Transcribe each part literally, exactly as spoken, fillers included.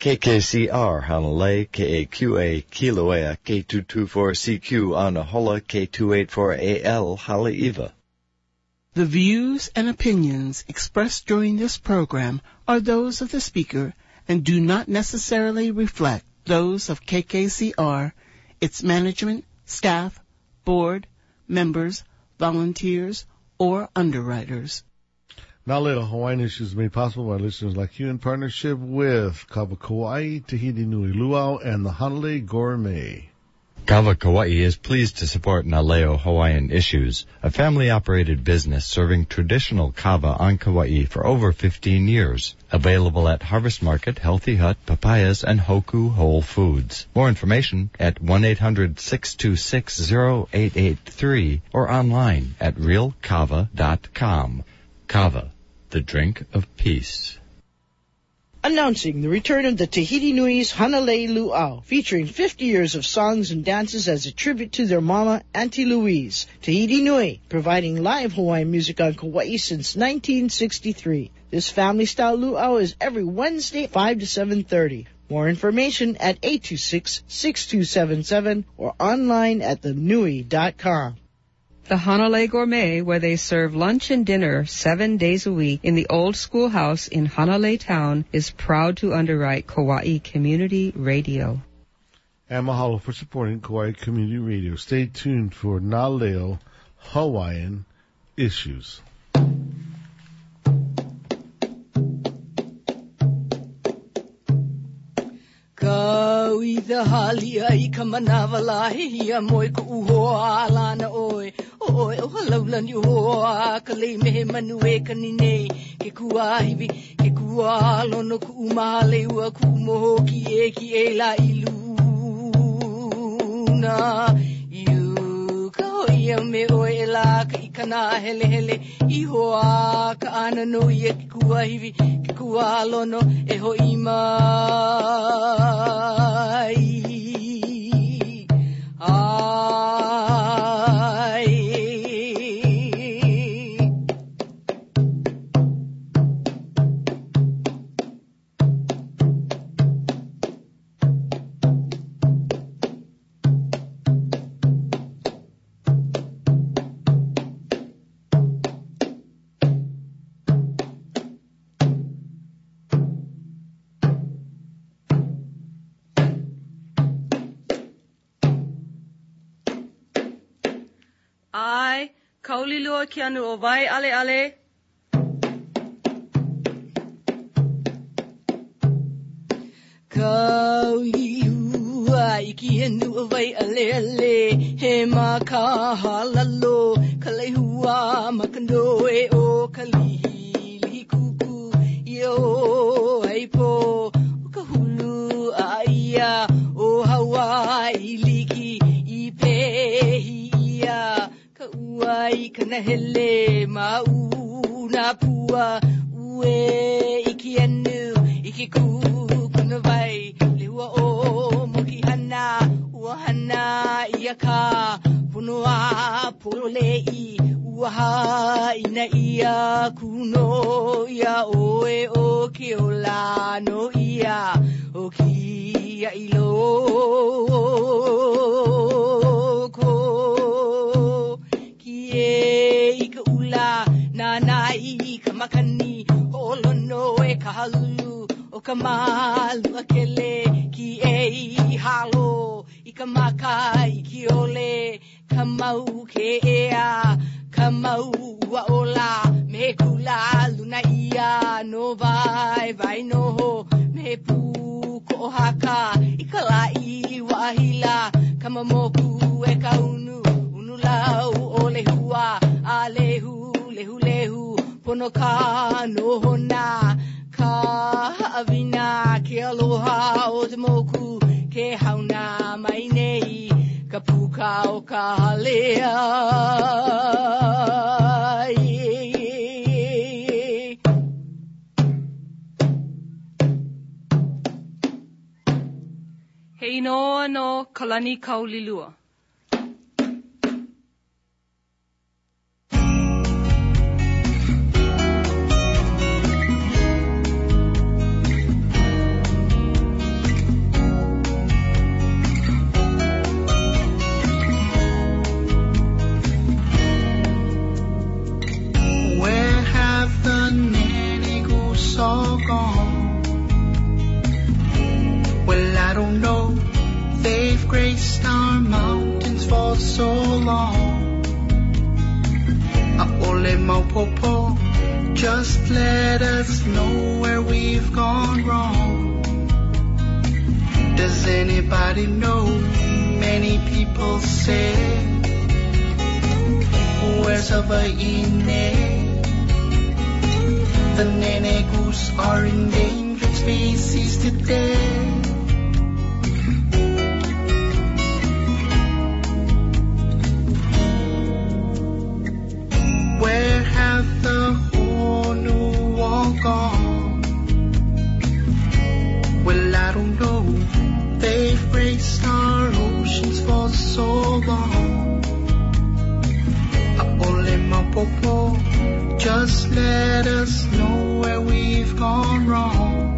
K K C R Hanalei, K A Q A Kilauea, K two two four C Q Anahola, K two eight four A L Haleiwa. The views and opinions expressed during this program are those of the speaker and do not necessarily reflect those of K K C R, its management, staff, board, members, volunteers, or underwriters. Now Later Hawaiian Issues is made possible by listeners like you in partnership with Kava Kauai, Tahiti Nui Luau, and the Hanalei Gourmet. Kava Kauai is pleased to support Naleo Hawaiian Issues, a family-operated business serving traditional kava on Kauai for over fifteen years. Available at Harvest Market, Healthy Hut, Papayas, and Hoku Whole Foods. More information at one eight hundred six two six zero eight eight three or online at real kava dot com. Kava, the drink of peace. Announcing the return of the Tahiti Nui's Hanalei Luau, featuring fifty years of songs and dances as a tribute to their mama, Auntie Louise. Tahiti Nui, providing live Hawaiian music on Kauai since nineteen sixty-three. This family-style luau is every Wednesday, five to seven thirty. More information at eight two six, six two seven seven or online at the nui dot com. The Hanalei Gourmet, where they serve lunch and dinner seven days a week in the old schoolhouse in Hanalei Town, is proud to underwrite Kauai Community Radio. And mahalo for supporting Kauai Community Radio. Stay tuned for Naleo Hawaiian Issues. Kau I the halia I kamanawala hia moi ku uhoa alana oi. Oi o halaulan you hoa kale mehe manu e kanine ke kua hivi ke kua lono ku umale ua ku moho ki e ki e la iluna. You ka ia me oi e la ka ikana hele hele I hoa ka ana no I e ke kua hivi ke kua lono e ho imai. Ai, kaulilua ki anu o vai ale ale. Kaulilua iki anu o vai ale ale. He maka halalo. Kalehua makando e o kalihi lihi kuku. Yo aipo. O kahulu aia. O Hawaii liki I pehi ia. Uai kana hele mauna pua ue iki anu iki ku kuna vai lewa o moki hana ua hana ia ka punua polei ua ina ia kuno ia oe o ke ola no ia o ki ia ilo I ka ula na nai ka makani holo no e ka halulu o ka malu akele ki e halo I ka maka I ki ole ka mau ke ea ka mau wa ola me kula luna ia no vai vai no ho me pu ko haka I ka lai wa hila ka mamoku e ka unu unu lau ole hua a lehu, lehu, lehu, pono ka no hona, ka avina, ke aloha o te moku, ke hauna mai nei, ka puka o ka halea. Hei noa no kalani kaulilua. all gone. Well, I don't know, they've graced our mountains for so long. Aole Maupopo, just let us know where we've gone wrong. Does anybody know? Many people say, where's Hawaii? The nene goose are endangered species today. Where have the Honu all gone? Well, I don't know. They've graced our oceans for so long. Aole Maupopo, just let us know where we've gone wrong.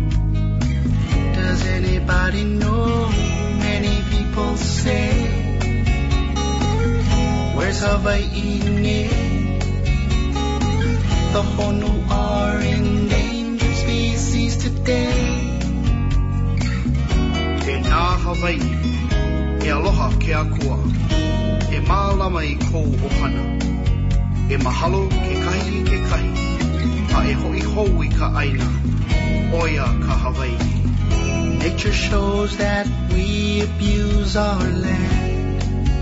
Does anybody know? Many people say, where's Hawaii? The Honu are endangered species today. E nā Hawaii, e aloha ke akua, e mālama I kou ohana. E mahalo ke kahi ke kahi, a e hoi hou I ka aina, oia ka Hawaii. Nature shows that we abuse our land.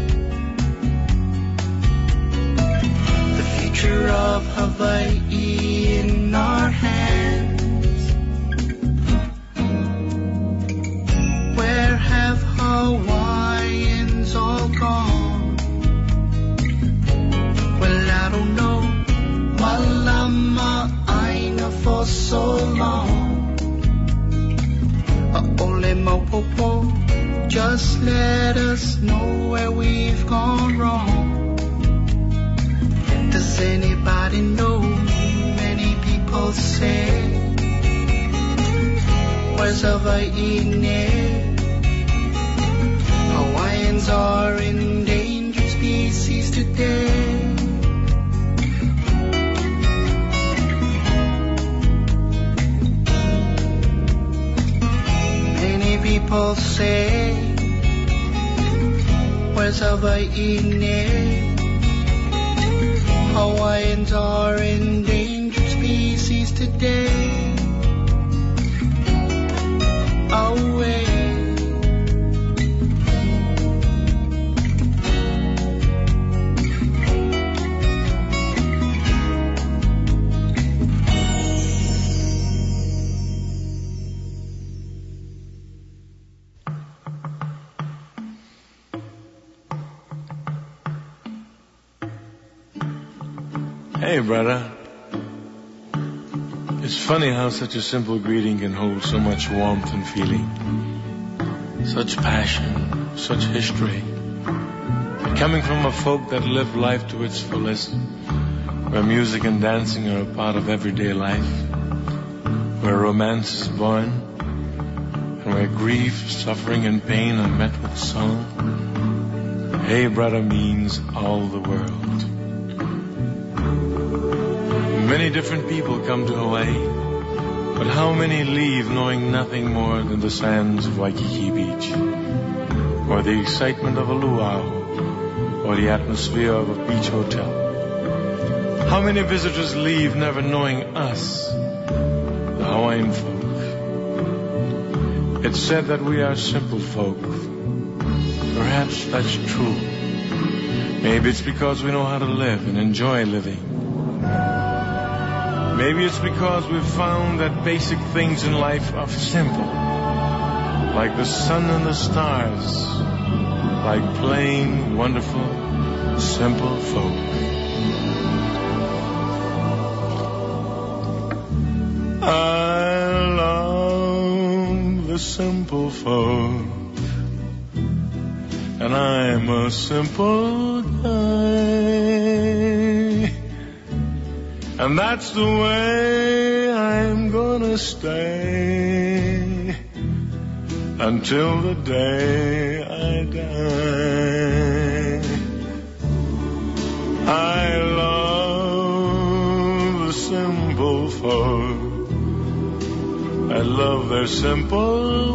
The future of Hawaii in our hands. Where have Hawaiians all gone? Well, I don't know. Malama aina for so long. Aole Maupopo, just let us know where we've gone wrong. Does anybody know? Many people say, where's Hawaii? Hawaiians are endangered species today. Many people say, where's Hawaii? Hawaiians are endangered species today. Away. Hey, brother. It's funny how such a simple greeting can hold so much warmth and feeling. Such passion, such history. Coming from a folk that live life to its fullest, where music and dancing are a part of everyday life, where romance is born, and where grief, suffering, and pain are met with song. Hey, brother means all the world. Many different people come to Hawaii, but how many leave knowing nothing more than the sands of Waikiki Beach, or the excitement of a luau, or the atmosphere of a beach hotel? How many visitors leave never knowing us, the Hawaiian folk? It's said that we are simple folk. Perhaps that's true. Maybe it's because we know how to live and enjoy living. Maybe it's because we've found that basic things in life are simple, like the sun and the stars, like plain, wonderful, simple folk. I love the simple folk, and I'm a simple guy. And that's the way I'm gonna stay until the day I die. I love the simple folk, I love their simple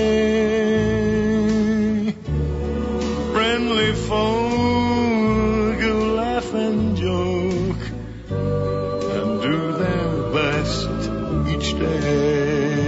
way. Friendly folk who laugh and joke and do their best each day.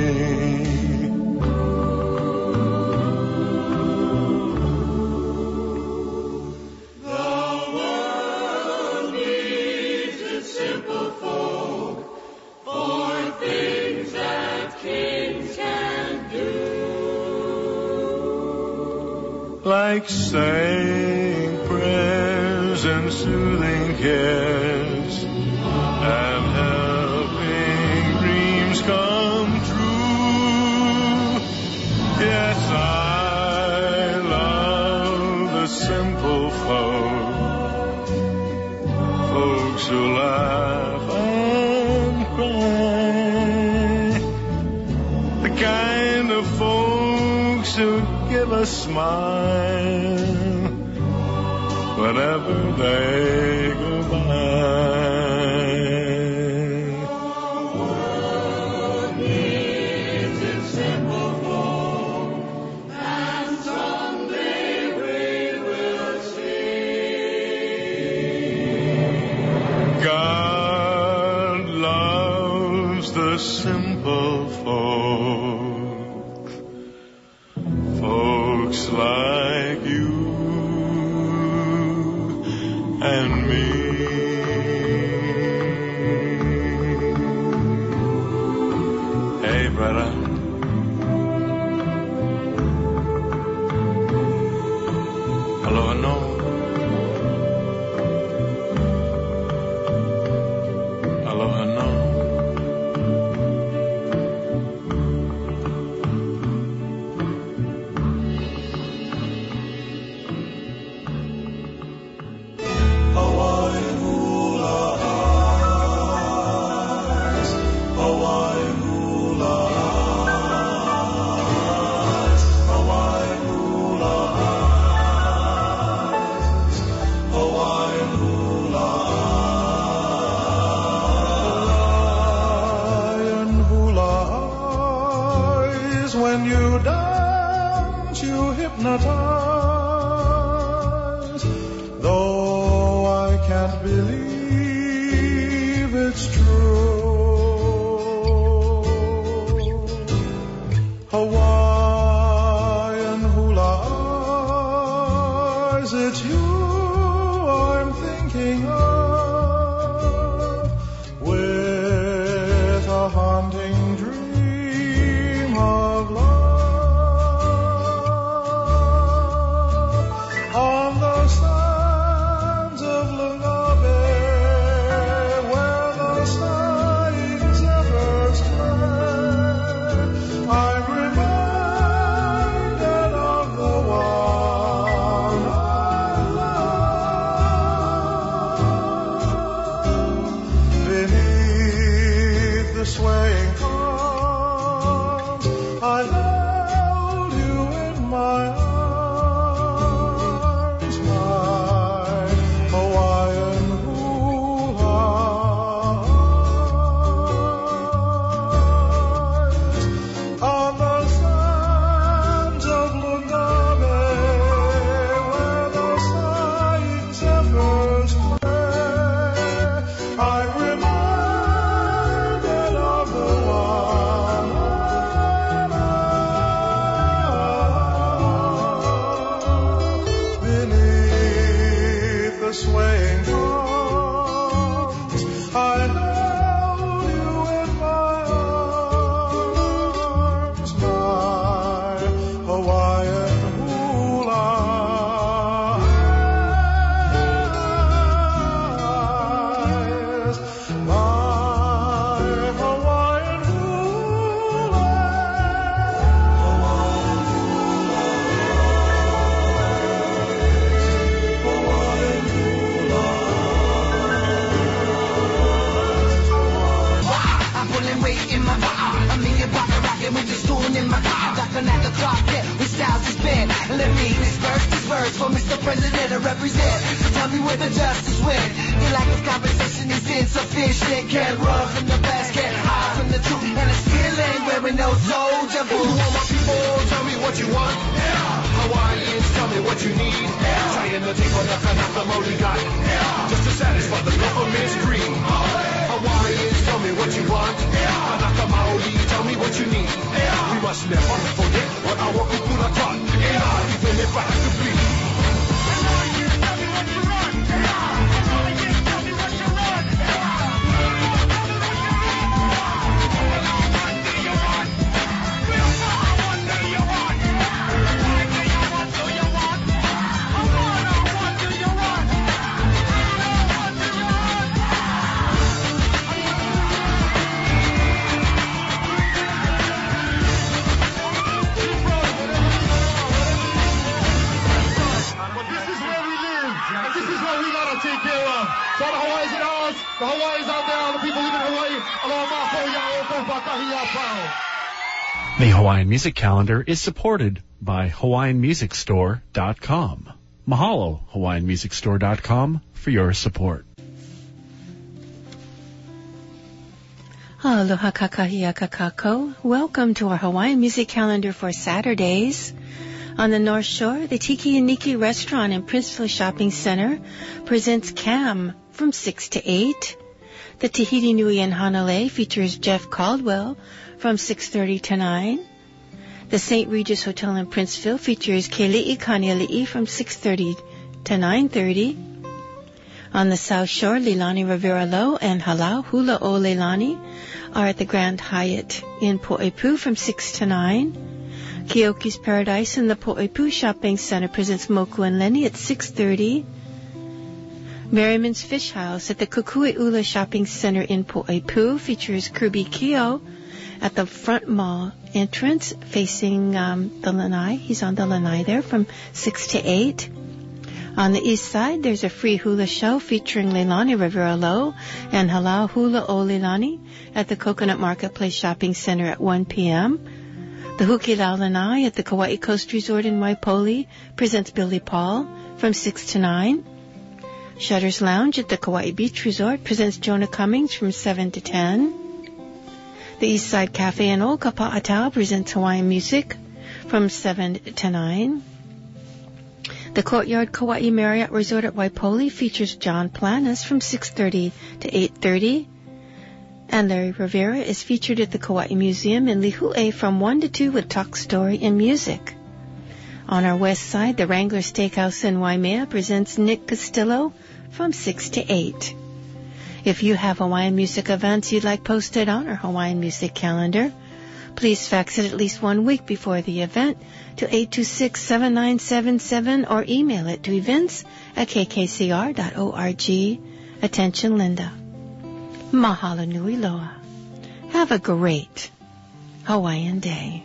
Like saying prayers and soothing cares and helping dreams come true. Yes, I love the simple folk, folks who laugh and cry, the kind of folks who give a smile whenever they go by. Needs its simple folk, and someday we will see. God loves the simple folk, folks like you and me. Hey, brother. Aloha no. Aloha no. When you dance, you hypnotize. Though I can't believe it's true. Hawaiian hula eyes, it's you I'm thinking of, with a haunting dream of love. On the sands of Langabe, where the sighing zephyrs play, I'm reminded of the one I love. Beneath the swaying palms, I held you in my arms, my Hawaiian hula eyes. On the sands of Langabe, where the sighing zephyrs play, I'm reminded of the one I love. Beneath the swaying palms, I held you in my arms, my Hawaiian hula eyes, my Hawaiian hula Hawaiian hula Hawaiian hula. I'm pulling weight in my car. I'm in your pocket rocking with the spoon in my car. Laughing at the clock, yeah, with styles to spin. Let me disperse this verse for Mister President to represent. So tell me where the justice went. Your lack of conversation is insufficient. Can't run from the past, can't hide from the truth. And I still ain't wearing boo. To all my people, tell me what you want. Yeah. Hawaiians, tell me what you need. Yeah. Trying to take on the Kanaka Maoli got. Yeah. Just to satisfy the government's greed. Hawaiians, tell me what you want. Yeah. Kanaka Maoli, tell me what you need. Yeah. We must never forget what our kupuna taught. Yeah. Even if I have to bleed. So the Hawaii's in ours, the Hawaii's out there, all the people living in Hawaii, the Hawaiian Music Calendar is supported by Hawaiian Music Store dot com. Mahalo, Hawaiian Music Store dot com, for your support. Aloha kakahia kakako. Welcome to our Hawaiian Music Calendar for Saturdays. On the North Shore, the Tiki and Niki Restaurant and Princeville Shopping Center presents Cam from six to eight. The Tahiti Nui in Hanalei features Jeff Caldwell from six thirty to nine. The Saint Regis Hotel in Princeville features Keli'i Kaniali'i from six thirty to nine thirty. On the South Shore, Leilani Rivera Low and Halau Hula O Leilani are at the Grand Hyatt in Po'epu from six to nine. Keoki's Paradise in the Po'epu Shopping Center presents Moku and Lenny at six thirty. Merriman's Fish House at the Kukui'ula Shopping Center in Po'epu features Kirby Keo at the front mall entrance facing um, the lanai. He's on the lanai there from six to eight. On the east side, there's a free hula show featuring Leilani Rivera Low and Halau Hula O Leilani at the Coconut Marketplace Shopping Center at one p.m. The Hukilau Lanai at the Kauai Coast Resort in Waipoli presents Billy Paul from six to nine. Shutter's Lounge at the Kauai Beach Resort presents Jonah Cummings from seven to ten. The Eastside Cafe in Old Kapa'atau presents Hawaiian music from seven to nine. The Courtyard Kauai Marriott Resort at Waipoli features John Planas from six thirty to eight thirty. And Larry Rivera is featured at the Kauai Museum in Lihue from one to two with talk, story, and music. On our west side, the Wrangler Steakhouse in Waimea presents Nick Castillo from six to eight. If you have Hawaiian music events you'd like posted on our Hawaiian Music Calendar, please fax it at least one week before the event to eight two six, seven nine seven seven or email it to events at k k c r dot org. Attention, Linda. Mahalo nui loa. Have a great Hawaiian day.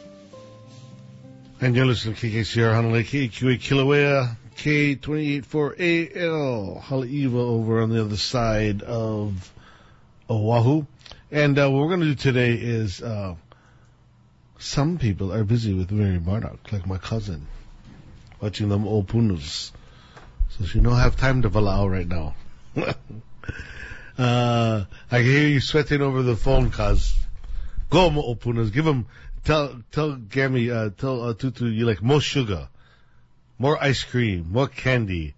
And you're listening to K K C R Hanalei, K Q A Kilauea, K two eight four A L, Haleiwa over on the other side of Oahu. And uh, what we're going to do today is, uh, some people are busy with Mary Bardock, like my cousin, watching them opunus. So she don't have time to valau right now. Uh, I can hear you sweating over the phone, cuz. Go, Opunas. Give him, tell, tell Gammy, uh, tell uh, Tutu you like more sugar, more ice cream, more candy.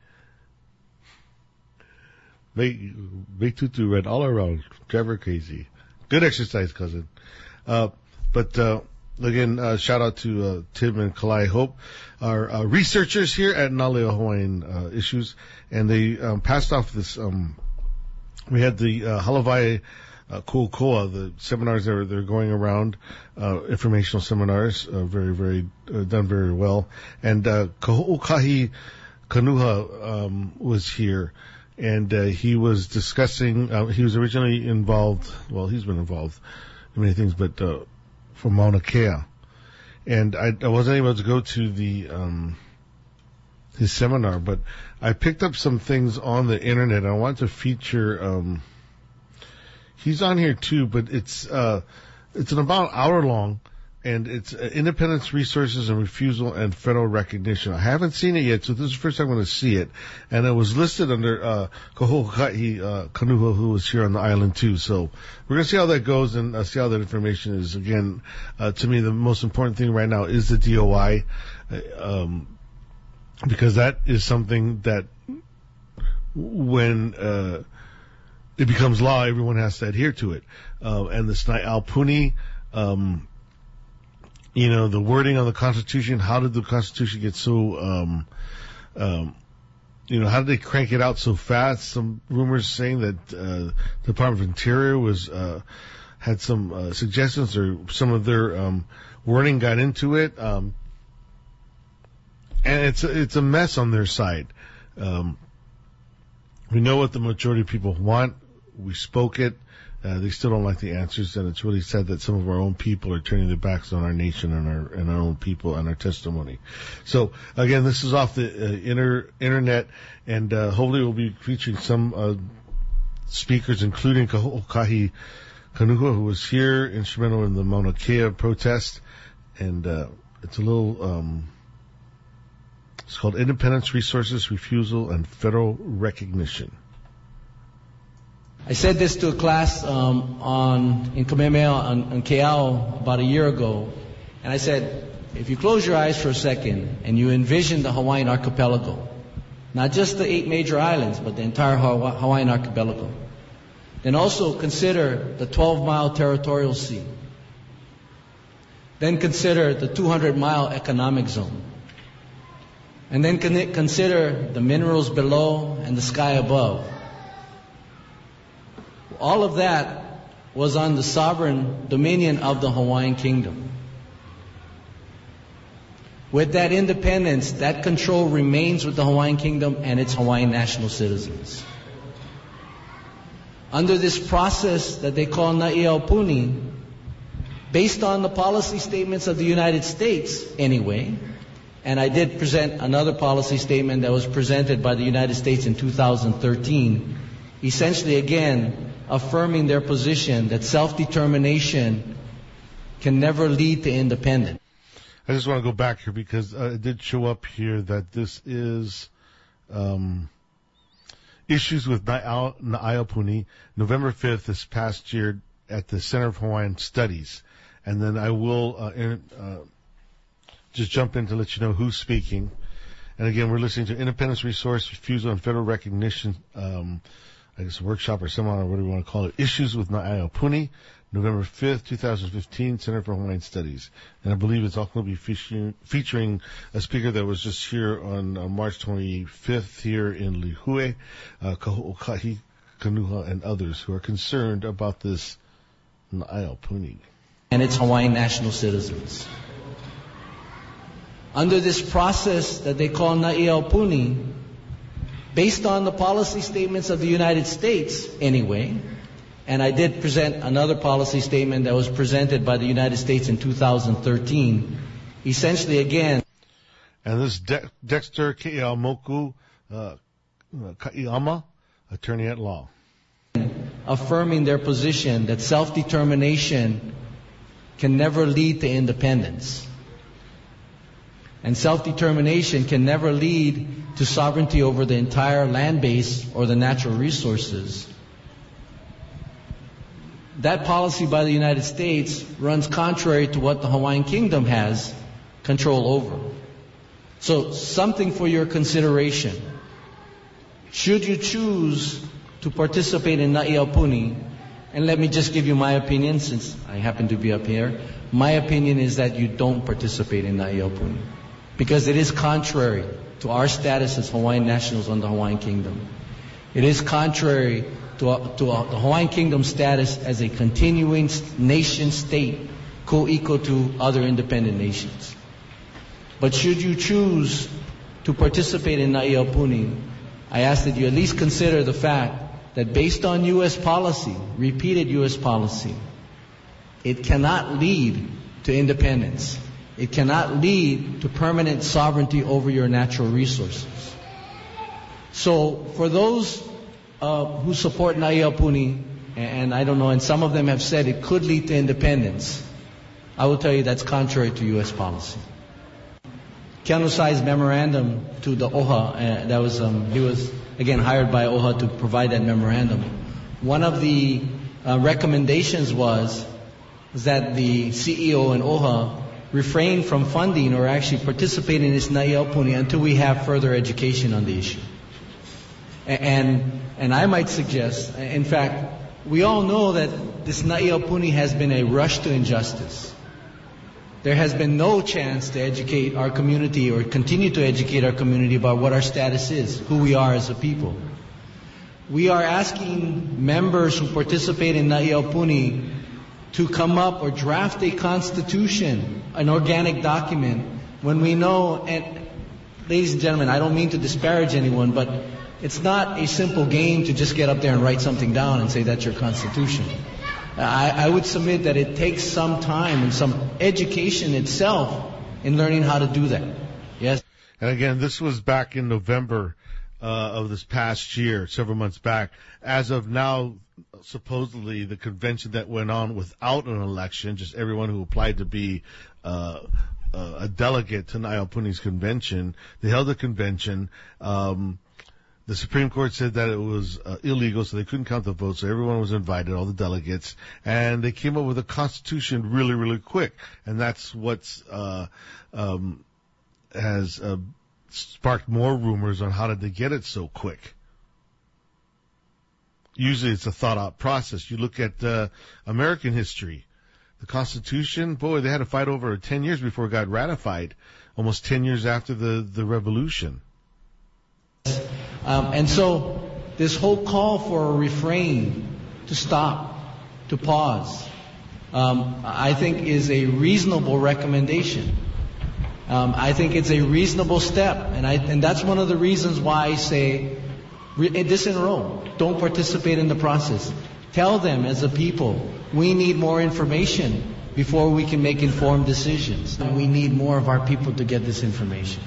Make, make Tutu red all around. Drive her crazy. Good exercise, cousin. Uh, but, uh, again, uh, shout out to, uh, Tim and Kalai Hope, our, uh, researchers here at Naleo Hawaiian, uh, Issues. And they, um, passed off this, um, we had the uh, Halavai uh, Kuokoa, the seminars that are they're going around, uh, informational seminars, uh, very, very, uh, done very well. And uh, Kaho'okahi Kanuha um, was here, and uh, he was discussing, uh, he was originally involved, well, he's been involved in many things, but uh, from Mauna Kea. And I, I wasn't able to go to the um, his seminar, but I picked up some things on the internet. I want to feature, um, he's on here too, but it's, uh, it's an about hour long, and it's uh, Independence, Resources, and Refusal and Federal Recognition. I haven't seen it yet, so this is the first time I'm going to see it. And it was listed under uh, Kaho'okahi uh, Kanuha, who was here on the island too. So we're going to see how that goes and uh, see how that information is. Again, uh, to me, the most important thing right now is the D O I, uh, um, because that is something that when uh, it becomes law, everyone has to adhere to it. Uh, and the Snai Puni, um, you know, the wording on the Constitution, how did the Constitution get so, um, um, you know, how did they crank it out so fast? Some rumors saying that, uh, the Department of Interior was, uh, had some, uh, suggestions or some of their, um, wording got into it. Um, and it's, it's a mess on their side. Um, we know what the majority of people want. We spoke it. Uh, they still don't like the answers, and it's really sad that some of our own people are turning their backs on our nation and our and our own people and our testimony. So again, this is off the uh, inter, internet, and uh, hopefully we'll be featuring some uh, speakers, including Kaho'okahi Kanuha, who was here, instrumental in the Mauna Kea protest, and uh, it's a little. Um, it's called Independence, Resources, Refusal, and Federal Recognition. I said this to a class um, on in Kamehameha on, on Keao about a year ago, and I said, if you close your eyes for a second and you envision the Hawaiian archipelago, not just the eight major islands, but the entire Hawaiian archipelago, then also consider the twelve-mile territorial sea. Then consider the two hundred mile economic zone. And then consider the minerals below and the sky above. All of that was on the sovereign dominion of the Hawaiian Kingdom. With that independence, that control remains with the Hawaiian Kingdom and its Hawaiian national citizens. Under this process that they call Na'iaupuni, based on the policy statements of the United States anyway, and I did present another policy statement that was presented by the United States in two thousand thirteen, essentially again affirming their position that self-determination can never lead to independence. I just want to go back here because uh, it did show up here that this is um, issues with Na'iaupuni, November fifth this past year at the Center of Hawaiian Studies. And then I will uh, in, uh, just jump in to let you know who's speaking. And again, we're listening to Independence, Resource, Refusal, and Federal Recognition, um, I guess a workshop or seminar, or whatever you want to call it, Issues with Na'iaupuni, November fifth, twenty fifteen, Center for Hawaiian Studies. And I believe it's also going to be featuring, featuring a speaker that was just here on uh, March twenty-fifth here in Lihue, uh, Kaho'okahi Kanuha, and others who are concerned about this Na'iaupuni. And its Hawaiian national citizens. Under this process that they call Na'iaupuni, based on the policy statements of the United States anyway, and I did present another policy statement that was presented by the United States in two thousand thirteen, essentially again. And this De- Dexter Ke'iamoku uh, Ka'iama, attorney at law. Affirming their position that self-determination can never lead to independence. And self-determination can never lead to sovereignty over the entire land base or the natural resources. That policy by the United States runs contrary to what the Hawaiian Kingdom has control over. So, something for your consideration. Should you choose to participate in Na'iaupuni, and let me just give you my opinion since I happen to be up here. My opinion is that you don't participate in Na'iaupuni because it is contrary to our status as Hawaiian nationals on the Hawaiian Kingdom. It is contrary to, uh, to uh, the Hawaiian Kingdom's status as a continuing nation state co-equal to other independent nations. But should you choose to participate in Na'iaupuni, I ask that you at least consider the fact that based on U S policy, repeated U S policy, it cannot lead to independence. It cannot lead to permanent sovereignty over your natural resources. So for those uh, who support Na'iaupuni, and I don't know, and some of them have said it could lead to independence, I will tell you that's contrary to U S policy. Keanu Sai's memorandum to the O H A, uh, that was, um, he was again hired by O H A to provide that memorandum. One of the uh, recommendations was that the C E O and O H A refrain from funding or actually participate in this Naiyaupuni until we have further education on the issue. And, and I might suggest, in fact, we all know that this Naiyaupuni has been a rush to injustice. There has been no chance to educate our community or continue to educate our community about what our status is, who we are as a people. We are asking members who participate in Naiyaupuni to come up or draft a constitution, an organic document, when we know, and ladies and gentlemen, I don't mean to disparage anyone, but it's not a simple game to just get up there and write something down and say that's your constitution. I, I would submit that it takes some time and some education itself in learning how to do that. Yes. And again, this was back in November uh, of this past year, several months back. As of now, supposedly the convention that went on without an election, just everyone who applied to be uh, uh, a delegate to Naiyaupuni's convention, they held a convention. Um, The Supreme Court said that it was uh, illegal, so they couldn't count the votes, so everyone was invited, all the delegates, and they came up with a constitution really, really quick. And that's what's uh, um, has uh, sparked more rumors on how did they get it so quick. Usually it's a thought-out process. You look at uh, American history. The Constitution, boy, they had to fight over ten years before it got ratified, almost ten years after the, the Revolution. Um, and so this whole call for a refrain, to stop, to pause, um, I think is a reasonable recommendation. Um, I think it's a reasonable step, and I and that's one of the reasons why I say re- disenroll. Don't participate in the process. Tell them as a people, we need more information before we can make informed decisions. And we need more of our people to get this information.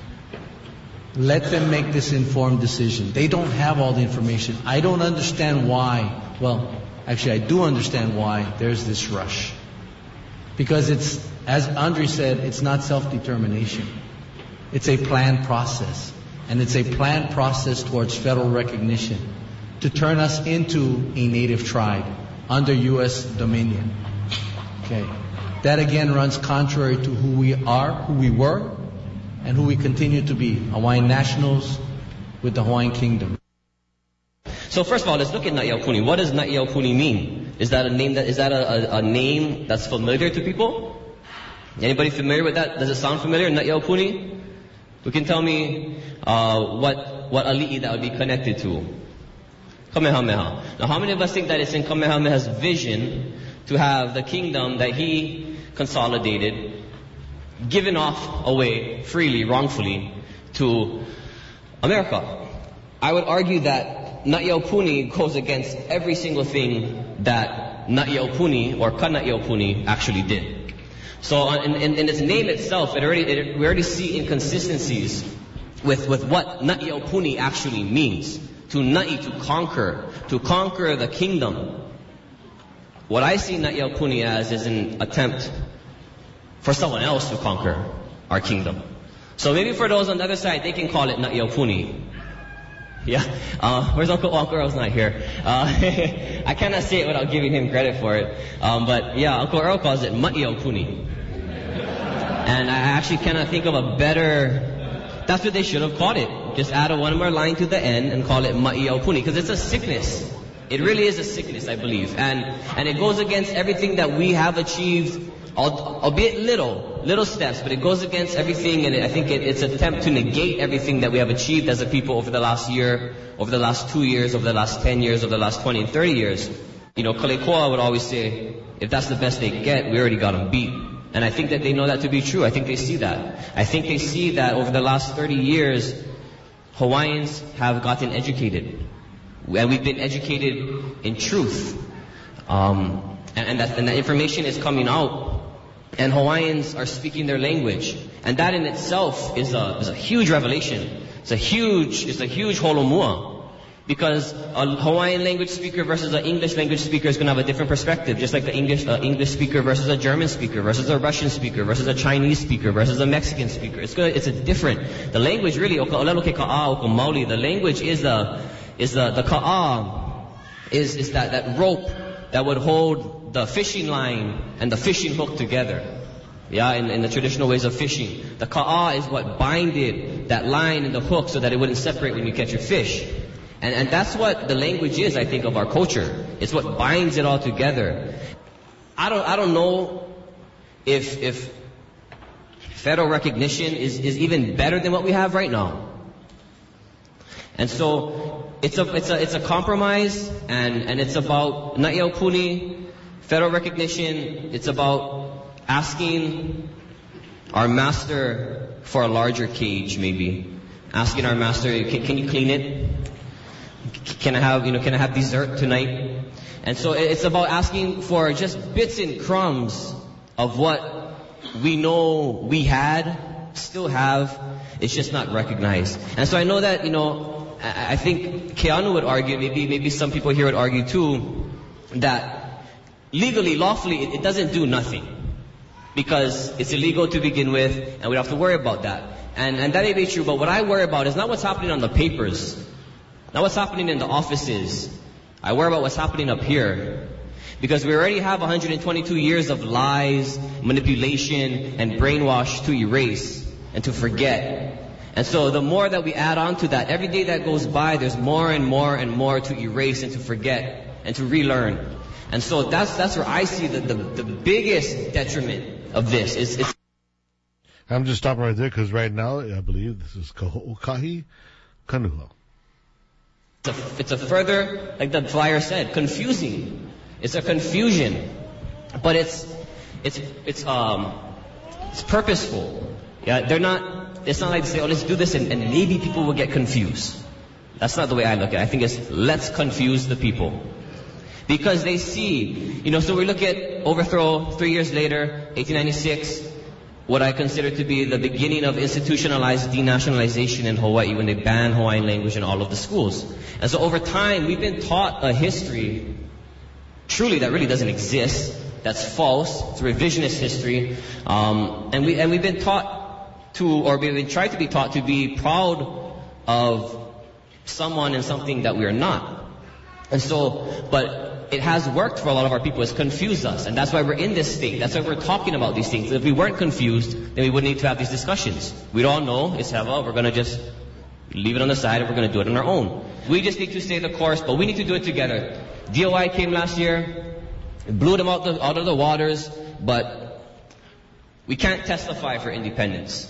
Let them make this informed decision. They don't have all the information. I don't understand why. Well, actually I do understand why there's this rush. Because it's, as Andre said, it's not self-determination. It's a planned process. And it's a planned process towards federal recognition to turn us into a native tribe under U S dominion. Okay. That again runs contrary to who we are, who we were, and who we continue to be, Hawaiian nationals with the Hawaiian Kingdom. So first of all, let's look at Naiyaupuni. What does Naiyaupuni mean? Is that a name that is that a, a, a name that's familiar to people? Anybody familiar with that? Does it sound familiar? Naiyaupuni? Who can tell me uh, what what ali'i that would be connected to? Kamehameha. Now, how many of us think that it's in Kamehameha's vision to have the kingdom that he consolidated given off away freely, wrongfully, to America? I would argue that Naiyaupuni goes against every single thing that Naiyaupuni or Ka Naiyaupuni actually did. So in, in, in its name itself, it already, it, we already see inconsistencies with, with what Naiyaupuni actually means. To Nai, to conquer, to conquer the kingdom. What I see Naiyaupuni as is an attempt for someone else to conquer our kingdom. So maybe for those on the other side, they can call it Naiyaupuni. Yeah? Uh, where's Uncle Uncle Earl's not here. Uh, I cannot say it without giving him credit for it. Um, but yeah, Uncle Earl calls it Maiyaupuni. And I actually cannot think of a better... That's what they should have called it. Just add a one more line to the end and call it Maiyaupuni. Because it's a sickness. It really is a sickness, I believe. And, and it goes against everything that we have achieved, albeit little, little steps, but it goes against everything, and it, I think it, it's an attempt to negate everything that we have achieved as a people over the last year, over the last two years, over the last ten years, over the last twenty and thirty years. You know, Kalekoa would always say, if that's the best they get, we already got them beat. And I think that they know that to be true. I think they see that. I think they see that over the last thirty years, Hawaiians have gotten educated. And we've been educated in truth. Um, and, and, that, and that information is coming out. And Hawaiians are speaking their language. And that in itself is a, is a huge revelation. It's a huge, it's a huge holomua. Because a Hawaiian language speaker versus an English language speaker is going to have a different perspective, just like the English uh, English speaker versus a German speaker versus a Russian speaker versus a Chinese speaker versus a Mexican speaker. It's gonna, it's a different. The language really, the language is the is the the ka'a is is that that rope that would hold the fishing line and the fishing hook together. Yeah, in, in the traditional ways of fishing, the ka'a is what binded that line and the hook so that it wouldn't separate when you catch your fish. And, and that's what the language is, I think, of our culture. It's what binds it all together. I don't, I don't know if, if federal recognition is, is even better than what we have right now. And so, it's a, it's a, it's a compromise, and, and it's about Na'iaupuni, federal recognition. It's about asking our master for a larger cage, maybe. Asking our master, can, can you clean it? Can I have, you know, can I have dessert tonight? And so it's about asking for just bits and crumbs of what we know we had, still have. It's just not recognized. And so I know that, you know, I think Keanu would argue, maybe maybe some people here would argue too, that legally, lawfully, it, it doesn't do nothing. Because it's illegal to begin with, and we don't have to worry about that. And, and that may be true, but what I worry about is not what's happening on the papers. Not what's happening in the offices. I worry about what's happening up here. Because we already have one hundred twenty-two years of lies, manipulation, and brainwash to erase and to forget. And so the more that we add on to that, every day that goes by, there's more and more and more to erase and to forget and to relearn. And so that's that's where I see the, the, the biggest detriment of this. Is it's I'm just stopping right there because right now, I believe this is Kaho'okahi Kanuha. It's a, it's a further, like the flyer said, confusing. It's a confusion, but it's it's it's um it's purposeful. Yeah, they're not. It's not like they say, "Oh, let's do this," and, and maybe people will get confused. That's not the way I look at it. I think it's let's confuse the people, because they see, you know. So we look at overthrow three years later, eighteen ninety-six. What I consider to be the beginning of institutionalized denationalization in Hawaii when they banned Hawaiian language in all of the schools. And so over time, we've been taught a history, truly, that really doesn't exist. That's false. It's revisionist history. Um, and, we, and we've been taught to, or we've been tried to be taught to be proud of someone and something that we are not. And so, but it has worked for a lot of our people. It's confused us. And that's why we're in this state. That's why we're talking about these things. If we weren't confused, then we wouldn't need to have these discussions. We'd all know it's Heva. We're going to just leave it on the side and we're going to do it on our own. We just need to stay the course, but we need to do it together. D O I came last year, blew them out, the, out of the waters, but we can't testify for independence.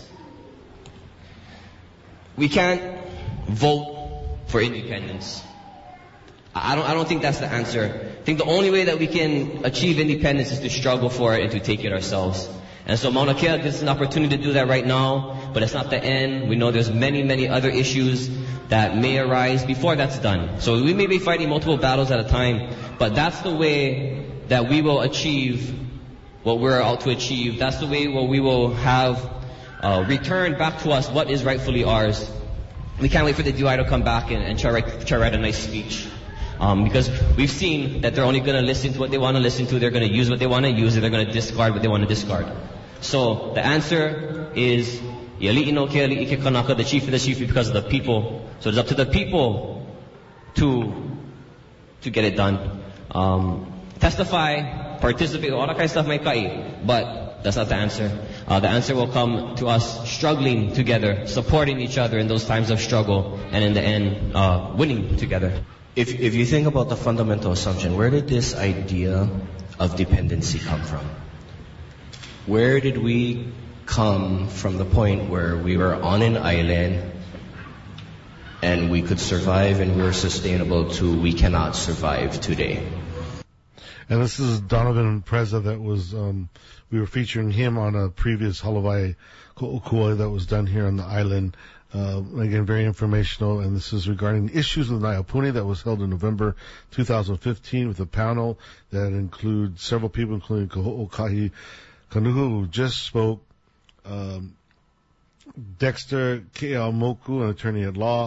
We can't vote for independence. I don't, I don't think that's the answer. I think the only way that we can achieve independence is to struggle for it and to take it ourselves. And so Mauna Kea gives us an opportunity to do that right now, but it's not the end. We know there's many, many other issues that may arise before that's done. So we may be fighting multiple battles at a time, but that's the way that we will achieve what we're out to achieve. That's the way where we will have uh, returned back to us what is rightfully ours. We can't wait for the D O I to come back and, and try, write, try write a nice speech. Um, because we've seen that they're only going to listen to what they want to listen to, they're going to use what they want to use, and they're going to discard what they want to discard. So the answer is the chief of the chief because of the people. So it's up to the people to to get it done. Um, testify, participate, all that kind of stuff may kai, but that's not the answer. Uh, the answer will come to us struggling together, supporting each other in those times of struggle, and in the end, uh, winning together. If if you think about the fundamental assumption, where did this idea of dependency come from? Where did we come from the point where we were on an island and we could survive and we were sustainable to we cannot survive today? And this is Donovan Preza that was, um, we were featuring him on a previous Hawaii Ko'okua that was done here on the island. Uh, again, very informational, and this is regarding issues with Na'iaupuni that was held in November two thousand fifteen with a panel that includes several people, including Kaho'okahi Kanuhu, who just spoke, um, Dexter Ke'amoku, an attorney at law,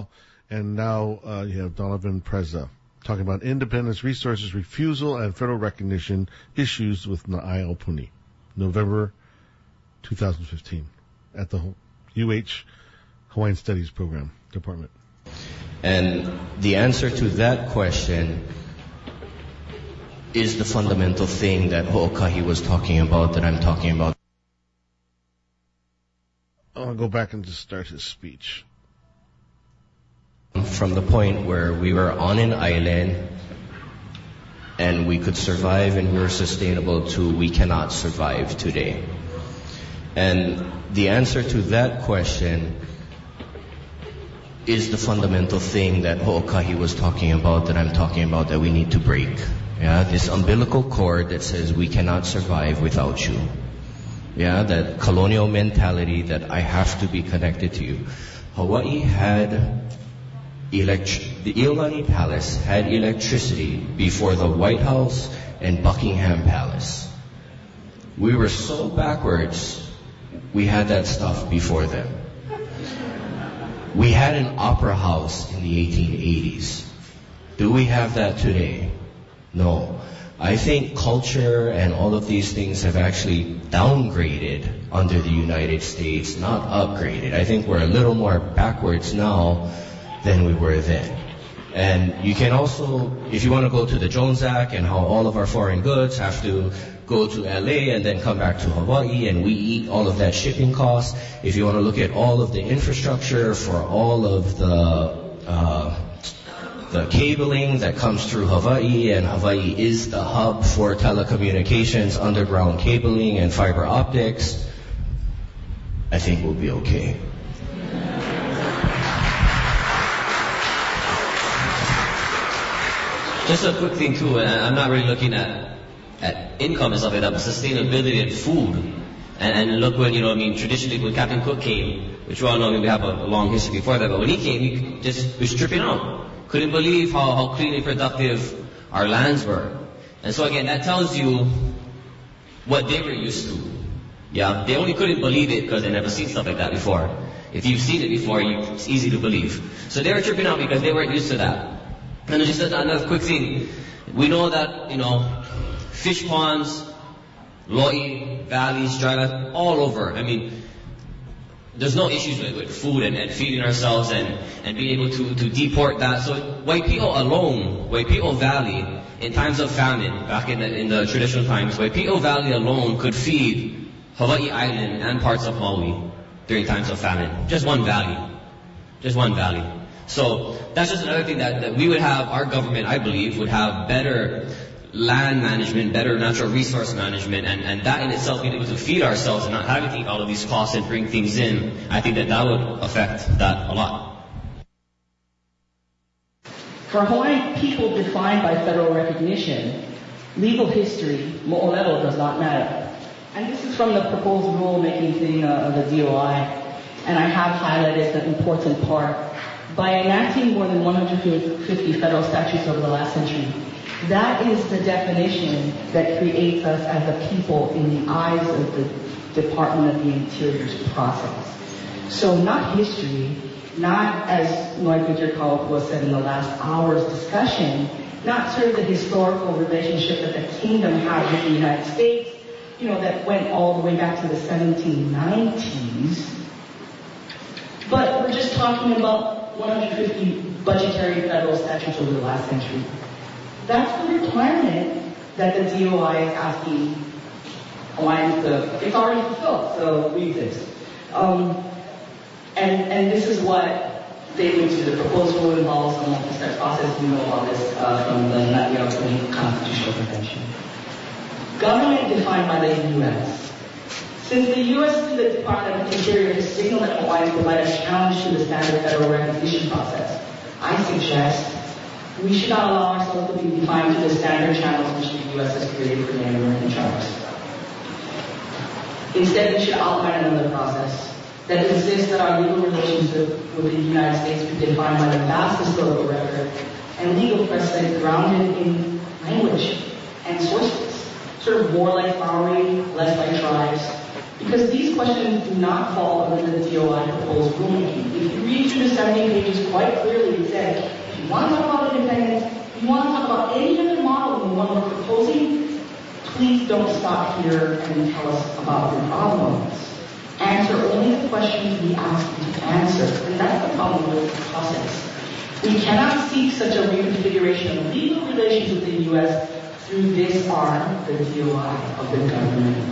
And now uh, you have Donovan Preza talking about independence, resources, refusal, and federal recognition issues with Na'aiaupuni. November twenty fifteen at the U H Hawaiian Studies Program Department. And the answer to that question is the fundamental thing that Ho'okahi was talking about, that I'm talking about. I'll go back and just start his speech. From the point where we were on an island and we could survive and we were sustainable to we cannot survive today. And the answer to that question is the fundamental thing that Ho'okahi was talking about, that I'm talking about, that we need to break. Yeah, this umbilical cord that says we cannot survive without you. Yeah, that colonial mentality that I have to be connected to you. Hawaii had elect- the Iolani Palace had electricity before the White House and Buckingham Palace. We were so backwards, we had that stuff before them. We had an opera house in the eighteen eighties. Do we have that today? No. I think culture and all of these things have actually downgraded under the United States, not upgraded. I think we're a little more backwards now than we were then. And you can also, if you want to go to the Jones Act and how all of our foreign goods have to go to L A and then come back to Hawaii and we eat all of that shipping cost, if you want to look at all of the infrastructure for all of the uh, the cabling that comes through Hawaii, and Hawaii is the hub for telecommunications, underground cabling and fiber optics, I think we'll be okay. Just a quick thing too, and I'm not really looking at at income and stuff like that, but sustainability and food. And, and look when, you know, I mean, traditionally when Captain Cook came, which we all know, I mean, we have a, a long history before that, but when he came, he just was stripping out. Couldn't believe how, how clean and productive our lands were. And so again, that tells you what they were used to. Yeah, they only couldn't believe it because they never seen stuff like that before. If you've seen it before, you, it's easy to believe. So they were tripping out because they weren't used to that. And just another quick thing. We know that, you know, fish ponds, lo'i, valleys, dry land, all over. I mean, there's no issues with, with food and, and feeding ourselves and, and being able to, to deport that. So Waipio alone, Waipio Valley, in times of famine, back in the, in the traditional times, Waipio Valley alone could feed Hawaii Island and parts of Maui during times of famine. Just one valley. Just one valley. So that's just another thing that, that we would have, our government, I believe, would have better land management, better natural resource management, and, and that in itself, being able to feed ourselves and not having to take all of these costs and bring things in, I think that that would affect that a lot. For Hawaiian people defined by federal recognition, legal history, mo'olelo, does not matter. And this is from the proposed rulemaking thing uh, of the D O I, and I have highlighted the important part. By enacting more than one hundred fifty federal statutes over the last century, that is the definition that creates us as a people in the eyes of the Department of the Interior's process. So not history, not, as Noy Peter Kawakua said in the last hour's discussion, not sort of the historical relationship that the kingdom had with the United States, you know, that went all the way back to the seventeen nineties. But we're just talking about one hundred fifty budgetary federal statutes over the last century. That's the requirement that the D O I is asking Hawaiians to, it's already fulfilled, so we exist. Um, and, and this is what they would do. The proposed rule involves a multi-step process. We know all this uh, from the Na'aiaupuni Constitutional Convention. Government defined by the U S Since the U S and the Department of the Interior has signaled that Hawaii provide a challenge to the standard federal recognition process, I suggest we should not allow ourselves to be defined to the standard channels which the U S has created for Native American tribes. Instead, we should outline another process that insists that our legal relationship with the United States be defined by the vast historical record and legal precedent grounded in language and sources, sort of more like flowery, less like tribes, Because these questions do not fall under the D O I proposed rulemaking. If you read through the seventy pages quite clearly, it said, if you want to talk about independence, if you want to talk about any other model than the one we're proposing, please don't stop here and tell us about your problems. Answer only the questions we ask you to answer. And that's the problem with the process. We cannot seek such a reconfiguration of legal relations with the U S through this arm, the D O I of the government.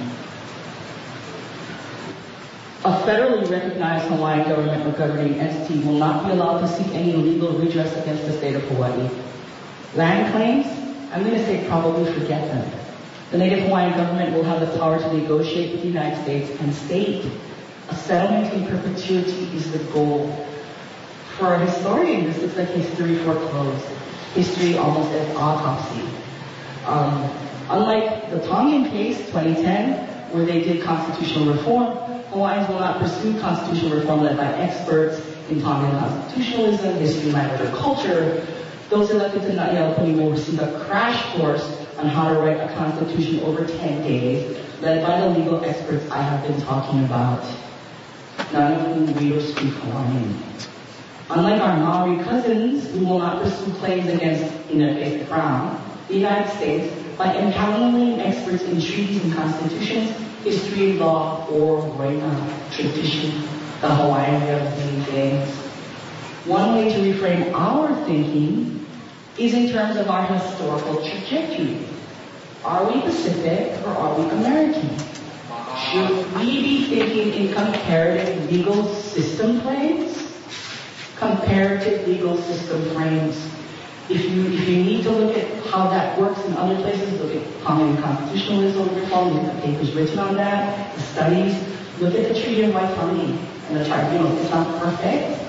A federally recognized Hawaiian government or governing entity will not be allowed to seek any legal redress against the state of Hawaii. Land claims, I'm going to say probably forget them. The Native Hawaiian government will have the power to negotiate with the United States and state a settlement in perpetuity is the goal. For a historian, this looks like history foreclosed. History almost as autopsy. Um, unlike the Tongan case, twenty ten, where they did constitutional reform, Hawaiians will not pursue constitutional reform led by experts in Tongan constitutionalism, history, language, or culture. Those elected to Na'ia will receive a crash course on how to write a constitution over ten days, led by the legal experts I have been talking about, none of whom read or speak Hawaiian. Unlike our Maori cousins, we will not pursue claims against, in a Crown, the United States, by encountering experts in treaties and constitutions, history, law, or reina, tradition, the Hawaiian way of doing things. One way to reframe our thinking is in terms of our historical trajectory. Are we Pacific or are we American? Should we be thinking in comparative legal system frames? Comparative legal system frames. If you if you need to look at how that works in other places, look at Tongan constitutionalism reform, look at papers written on that, the studies, look at the Treaty of Waitangi and the tribunal. It's not perfect.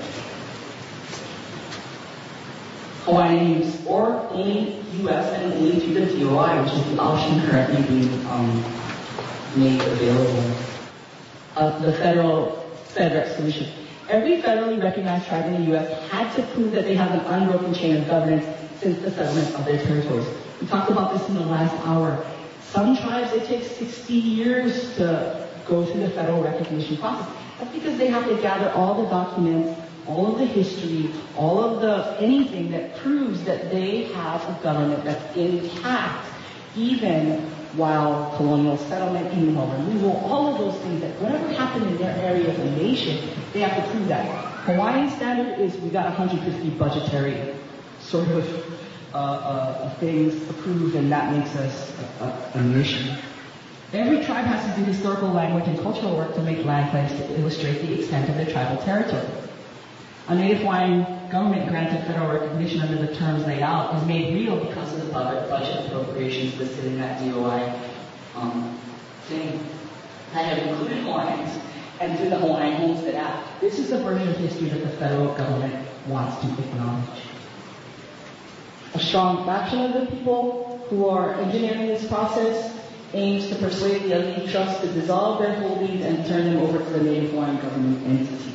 Hawaiian use, or only U S and only through the D O I, which is the option currently being um, made available. Uh, the federal Fed solution. Every federally recognized tribe in the U S had to prove that they have an unbroken chain of governance since the settlement of their territories. We talked about this in the last hour. Some tribes, it takes sixty years to go through the federal recognition process. That's because they have to gather all the documents, all of the history, all of the anything that proves that they have a government that's intact, even while colonial settlement, even while removal, all of those things, that whatever happened in their area of the nation, they have to prove that. Hawaiian standard is we got one hundred fifty budgetary sort of uh, uh, things approved, and that makes us a, a, a nation. Every tribe has to do historical language and cultural work to make land claims to illustrate the extent of their tribal territory. A Native Hawaiian government granted federal recognition under the terms laid out is made real because of the budget appropriations listed in that D O I um, thing that have included Hawaiians and through the Hawaiian Homestead Act. This is the version of history that the federal government wants to acknowledge. A strong fraction of the people who are engineering this process aims to persuade the Ali'i Trust to dissolve their holdings and turn them over to the Native Hawaiian government entity.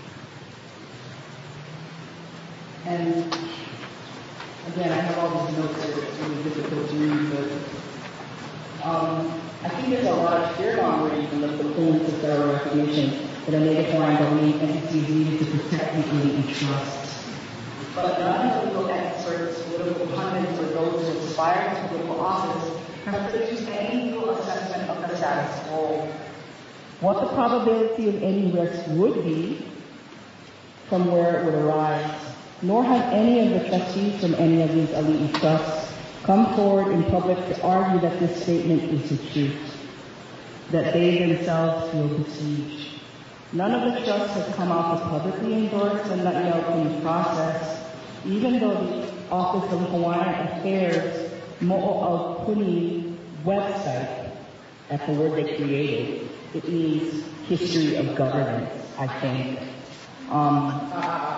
And again, I have all these notes that it's really difficult to read, but um, I think there's a lot of fear mongering in the proponents of federal recognition that a Native Hawaiian government entity is needed to protect the Ali'i Trust. But none of the legal experts, political pundits, or those who aspire to political office have produced any legal assessment of the status quo. What the probability of any risk would be from where it would arise, nor have any of the trustees from any of these Ali'i trusts come forward in public to argue that this statement is the truth, that they themselves feel besieged. None of the trusts have come out to publicly endorse the Na'iaupuni process, even though the Office of Hawaiian Affairs Mo'opuni website, that's the word they created, it means history of governance, I think. Um,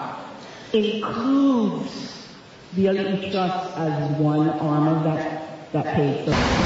includes the Ali'i Trust as one arm of that, that page.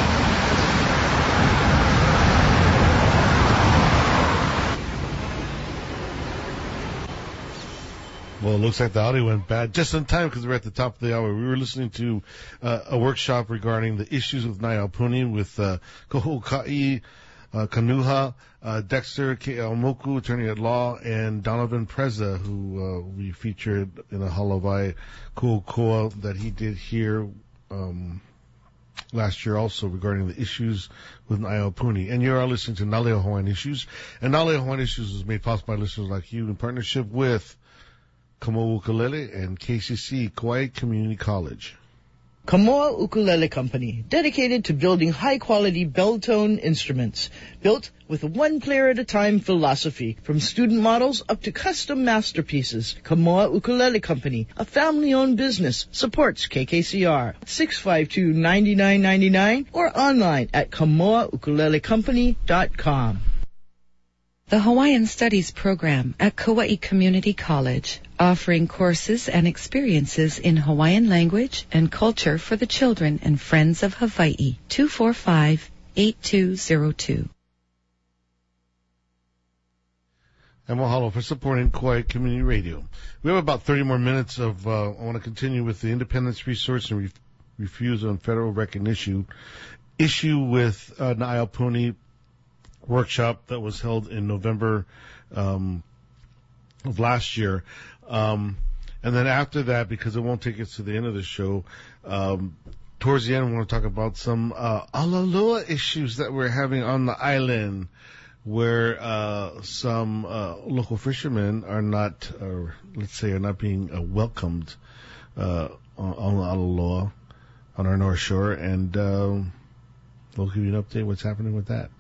Well, it looks like the audio went bad just in time because we're at the top of the hour. We were listening to uh, a workshop regarding the issues with Na'ia Aupuni with uh, Koho'oka'i, uh, Kanuha, uh, Dexter Ke'aumoku, attorney at law, and Donovan Preza, who uh, we featured in a Halavai Kuokoa that he did here um, last year also regarding the issues with Naiaupuni. And you are listening to Naleo Hawaiian Issues. And Naleo Hawaiian Issues is made possible by listeners like you in partnership with Kamoa Ukulele and K C C, Kauai Community College. Kamoa Ukulele Company, dedicated to building high-quality bell-tone instruments, built with a one-player-at-a-time philosophy, from student models up to custom masterpieces. Kamoa Ukulele Company, a family-owned business, supports K K C R, six five two, nine nine nine nine, or online at kamoa ukulele company dot com. The Hawaiian Studies program at Kauai Community College, offering courses and experiences in Hawaiian language and culture for the children and friends of Hawaii. two four five, eight two zero two. And mahalo for supporting Kauai Community Radio. We have about thirty more minutes of, uh, I want to continue with the Independence Resource and re- Refusal on Federal Recognition issue with uh, Naiaupuni workshop that was held in November um, of last year. Um, and then after that, because it won't take us to the end of the show, um, towards the end, we want to talk about some uh, Alalua issues that we're having on the island, where uh, some uh, local fishermen are not, uh, let's say, are not being uh, welcomed uh, on, on Alalua, on our North Shore. And uh, we'll give you an update what's happening with that.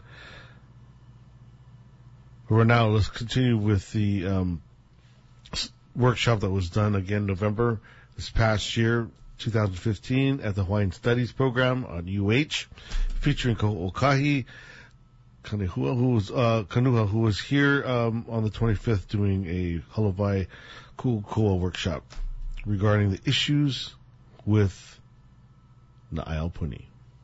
For now, let's continue with the um, workshop that was done again November this past year, two thousand fifteen, at the Hawaiian Studies program on U H, featuring Ko'okahi Kanehua, who was uh, Kanuha, who was here um, on the twenty-fifth doing a Halavai Ku'okoa workshop regarding the issues with Naiaupuni.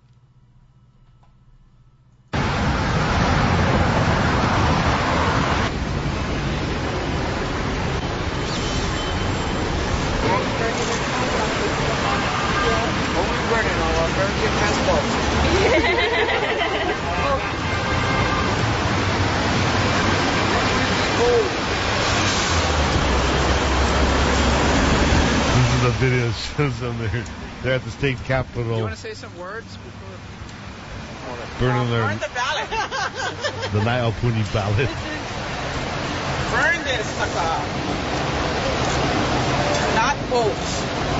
The video shows them there. They're at the state capitol. You want to say some words before burning their burn the ballot? the Naiaupuni ballot. Burn this sucker. Not votes.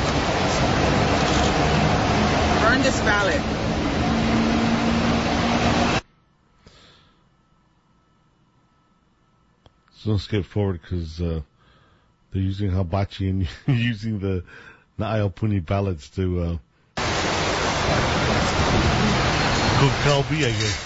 Burn this ballot. So don't skip forward because uh, they're using hibachi and using the Naiaupuni ballots to uh, go Kalbi, I guess.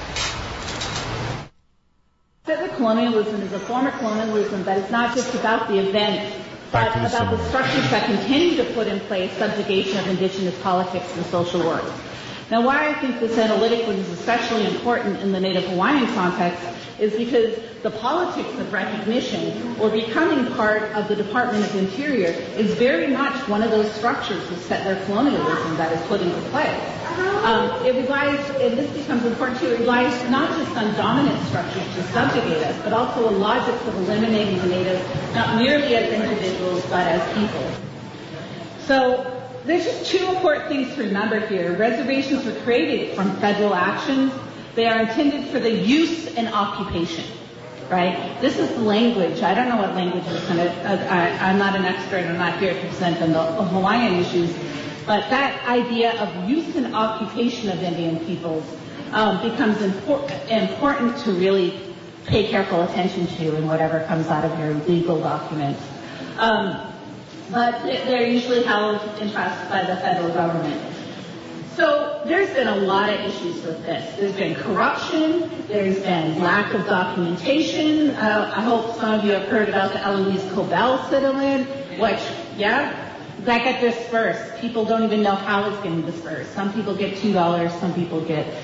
Settler colonialism is a form of colonialism that is not just about the event, but the about the summary. structures that continue to put in place subjugation of indigenous politics and social work. Now, why I think this analytically is especially important in the Native Hawaiian context is because the politics of recognition or becoming part of the Department of Interior is very much one of those structures of settler colonialism that is put into place. Um, it relies, and this becomes important too, it relies not just on dominant structures to subjugate us, but also a logic of eliminating the natives, not merely as individuals, but as people. So, there's just two important things to remember here. Reservations were created from federal actions. They are intended for the use and occupation, right? This is the language. I don't know what language is going to, uh, I, I'm not an expert. I'm not here to present on the Hawaiian issues. But that idea of use and occupation of Indian peoples um, becomes impor- important to really pay careful attention to in whatever comes out of your legal documents. Um, but they're usually held in trust by the federal government. So there's been a lot of issues with this. There's been corruption. There's been lack of documentation. Uh, I hope some of you have heard about the Eloise Cobell settlement, which, yeah, that got dispersed. People don't even know how it's getting dispersed. Some people get two dollars. Some people get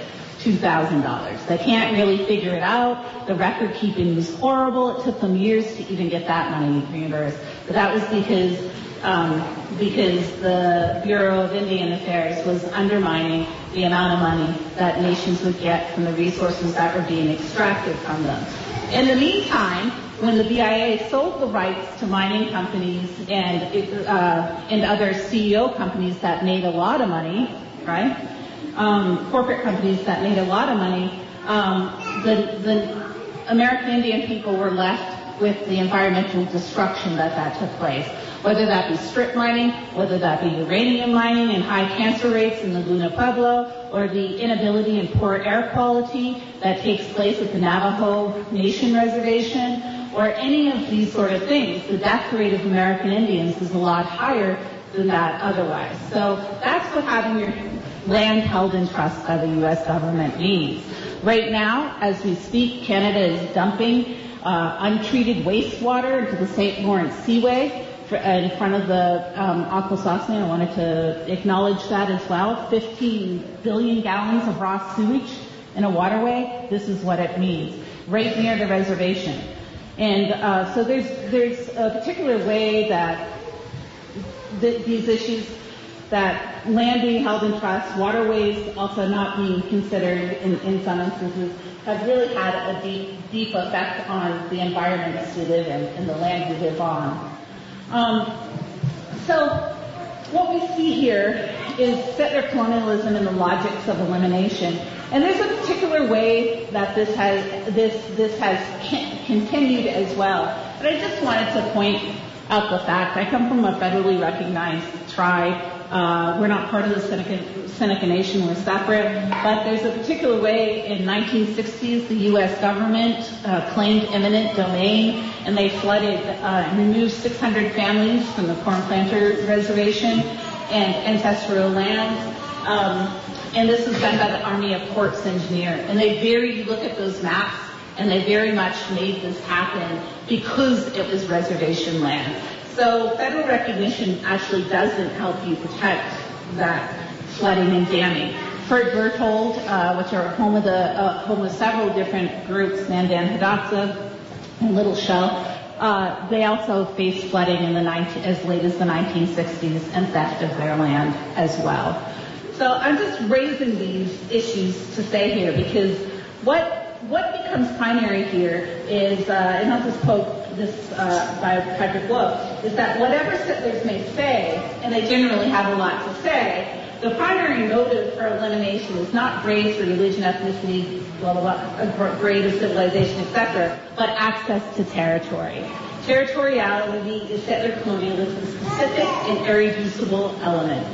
two thousand dollars. They can't really figure it out. The record keeping was horrible. It took them years to even get that money reimbursed. But that was because um, because the Bureau of Indian Affairs was undermining the amount of money that nations would get from the resources that were being extracted from them. In the meantime, when the B I A sold the rights to mining companies and uh, and other C E O companies that made a lot of money, right? Um, corporate companies that made a lot of money, um, the, the American Indian people were left with the environmental destruction that that took place. Whether that be strip mining, whether that be uranium mining and high cancer rates in Laguna Pueblo, or the inability and poor air quality that takes place at the Navajo Nation Reservation, or any of these sort of things, the death rate of American Indians is a lot higher than that otherwise. So that's what having your land held in trust by the U S government means. Right now, as we speak, Canada is dumping uh, untreated wastewater into the Saint Lawrence Seaway for, uh, in front of the um, Akwesasne. I wanted to acknowledge that as well. fifteen billion gallons of raw sewage in a waterway. This is what it means, right near the reservation. And uh, so there's there's a particular way that th- these issues, that land being held in trust, waterways also not being considered in, in some instances, have really had a deep, deep effect on the environments we live in and the land we live on. Um, so what we see here is settler colonialism and the logics of elimination. And there's a particular way that this has this this has continued as well. But I just wanted to point out the fact I come from a federally recognized tribe. Uh, we're not part of the Seneca, Seneca Nation. We're separate. But there's a particular way in nineteen sixties the U S government uh, claimed eminent domain, and they flooded uh, and removed six hundred families from the Corn Planter Reservation and ancestral lands. Um, and this was done by the Army of Corps Engineer. And they very, you look at those maps, and they very much made this happen because it was reservation land. So federal recognition actually doesn't help you protect that flooding and damming. Fort Berthold, uh, which are home of the uh, home of several different groups, Mandan Hidatsa and Little Shell, uh, they also faced flooding in the nineteen, as late as the nineteen sixties and theft of their land as well. So I'm just raising these issues to say here because what what becomes primary here is, uh, and I'll just quote this uh, by Patrick Wolf, is that whatever settlers may say, and they generally have a lot to say, the primary motive for elimination is not race or religion, ethnicity, blah, blah, blah, grade of civilization, et cetera, but access to territory. Territoriality is settler colonialism's specific and irreducible element.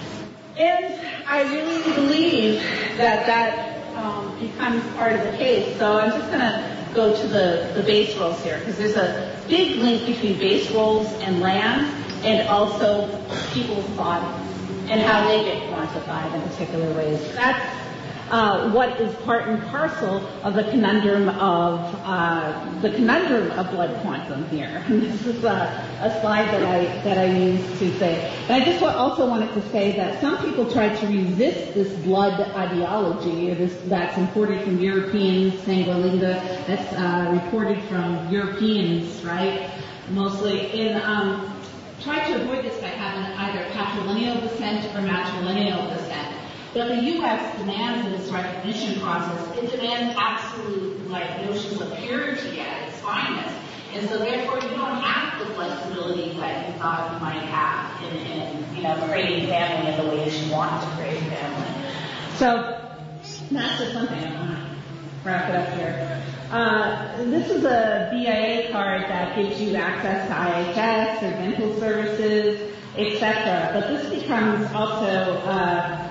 And I really believe that that um, becomes part of the case. So I'm just going to go to the, the base rolls here, because there's a big link between base rolls and land, and also people's bodies and how they get quantified in particular ways. That's uh, what is part and parcel of the conundrum of uh, the conundrum of blood quantum here. And this is a, a slide that I that I used to say. And I just also wanted to say that some people try to resist this blood ideology, or this that's imported from Europeans, Sangualinga, that's uh, reported from Europeans, right? Mostly in. Um, Try to avoid this by having either patrilineal descent or matrilineal descent. But the U S demands in this recognition process, it demands absolute like notions of purity at its finest. And so therefore you don't have the flexibility that you thought you might have in, in you know, creating family in the ways you want to create family. So that's just something I want to wrap it up here. Uh, this is a B I A card that gives you access to I H S or dental services, et cetera. But this becomes also uh,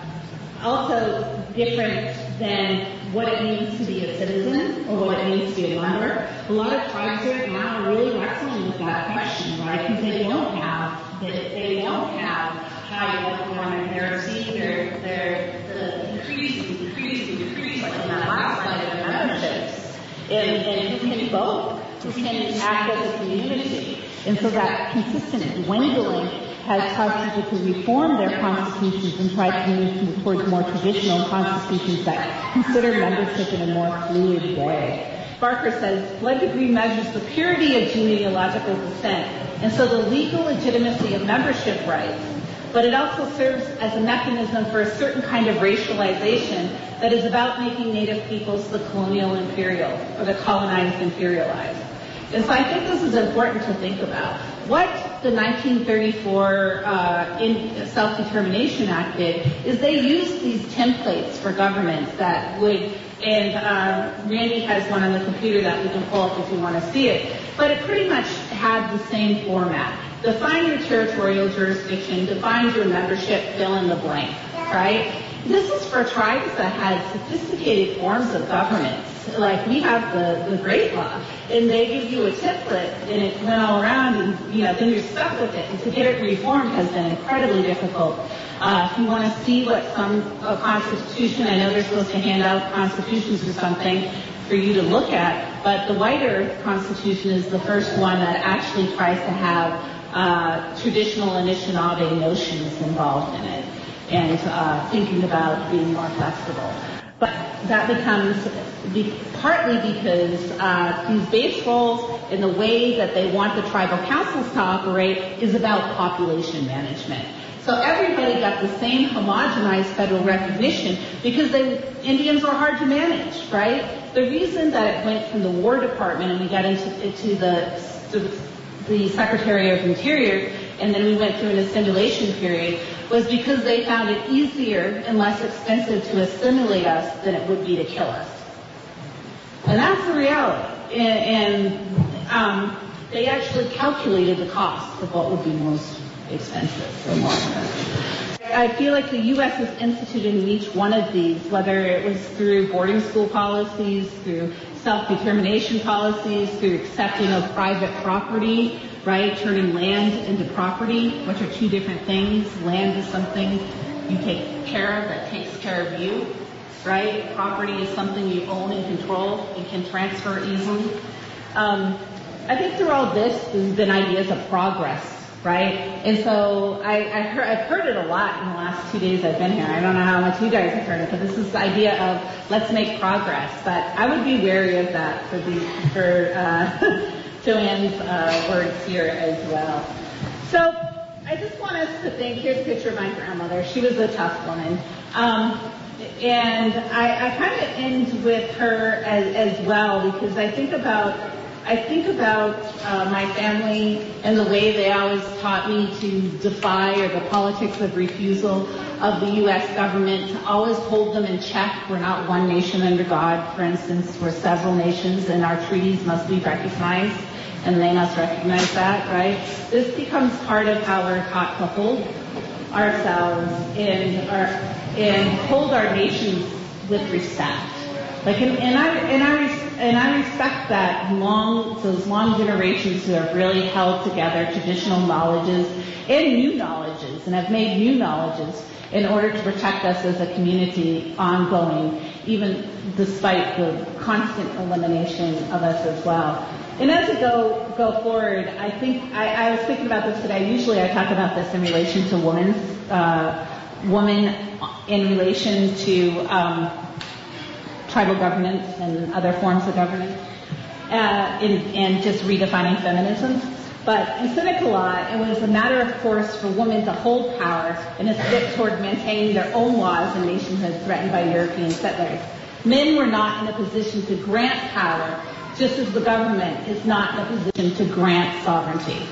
also different than what it means to be a citizen or what it means to be a member. A lot of tribes right now are really wrestling with that question, right? Because they don't have they, they don't have high level on literacy. They're they're the decrease and decrease and decrease like in that last slide of memberships. And, and who can vote, who can act as a community. And so that consistent dwindling has caused people to reform their constitutions and try to move towards more traditional constitutions that consider membership in a more fluid way. Barker says, blood degree measures the purity of genealogical descent, and so the legal legitimacy of membership rights, but it also serves as a mechanism for a certain kind of racialization that is about making Native peoples the colonial imperial, or the colonized imperialized. And so I think this is important to think about. What the nineteen thirty-four uh, in Self-Determination Act did is they used these templates for governments that would, and uh, Randy has one on the computer that we can pull up if you want to see it, but it pretty much had the same format. Define your territorial jurisdiction, define your membership, fill in the blank, right? This is for tribes that had sophisticated forms of governance. Like we have the, the Great Law, and they give you a template, and it went all around, and you know, then you're stuck with it. And to get it reformed has been incredibly difficult. Uh, if you want to see what some a constitution, I know they're supposed to hand out constitutions or something for you to look at, but the White Constitution is the first one that actually tries to have uh, traditional Anishinaabe notions involved in it, and uh, thinking about being more flexible. But that becomes be, partly because uh, these base roles and the way that they want the tribal councils to operate is about population management. So everybody got the same homogenized federal recognition because they, Indians are hard to manage, right? The reason that it went from the War Department and we got into, into the, the, the Secretary of Interior, and then we went through an assimilation period, was because they found it easier and less expensive to assimilate us than it would be to kill us. And that's the reality. And, and um, they actually calculated the cost of what would be most expensive or more expensive. I feel like the U S has instituted in each one of these, whether it was through boarding school policies, through self-determination policies, through accepting of private property, right, turning land into property, which are two different things. Land is something you take care of that takes care of you, right? Property is something you own and control and can transfer easily. Um, I think through all this, there's been ideas of progress, right? And so I, I heard, I've heard it a lot in the last two days I've been here. I don't know how much you guys have heard it, but this is the idea of let's make progress. But I would be wary of that for the for uh, Joanne's uh, words here as well. So I just want us to think. Here's a picture of my grandmother. She was a tough woman. Um, and I, I kind of end with her as, as well because I think about I think about uh, my family and the way they always taught me to defy or the politics of refusal of the U S government, to always hold them in check. We're not one nation under God, for instance. We're several nations, and our treaties must be recognized, and they must recognize that, right? This becomes part of how we're taught to hold ourselves and, our, and hold our nations with respect. Like, and, and I and I and I respect that long those long generations who have really held together traditional knowledges and new knowledges, and have made new knowledges in order to protect us as a community ongoing, even despite the constant elimination of us as well. And as we go go forward, I think I, I was thinking about this today. Usually, I talk about this in relation to women's uh, woman in relation to. Um, tribal governance and other forms of governance, uh, in, and just redefining feminism. But in Seneca law, it was a matter of course for women to hold power and a step toward maintaining their own laws in nationhood threatened by European settlers. Men were not in a position to grant power, just as the government is not in a position to grant sovereignty.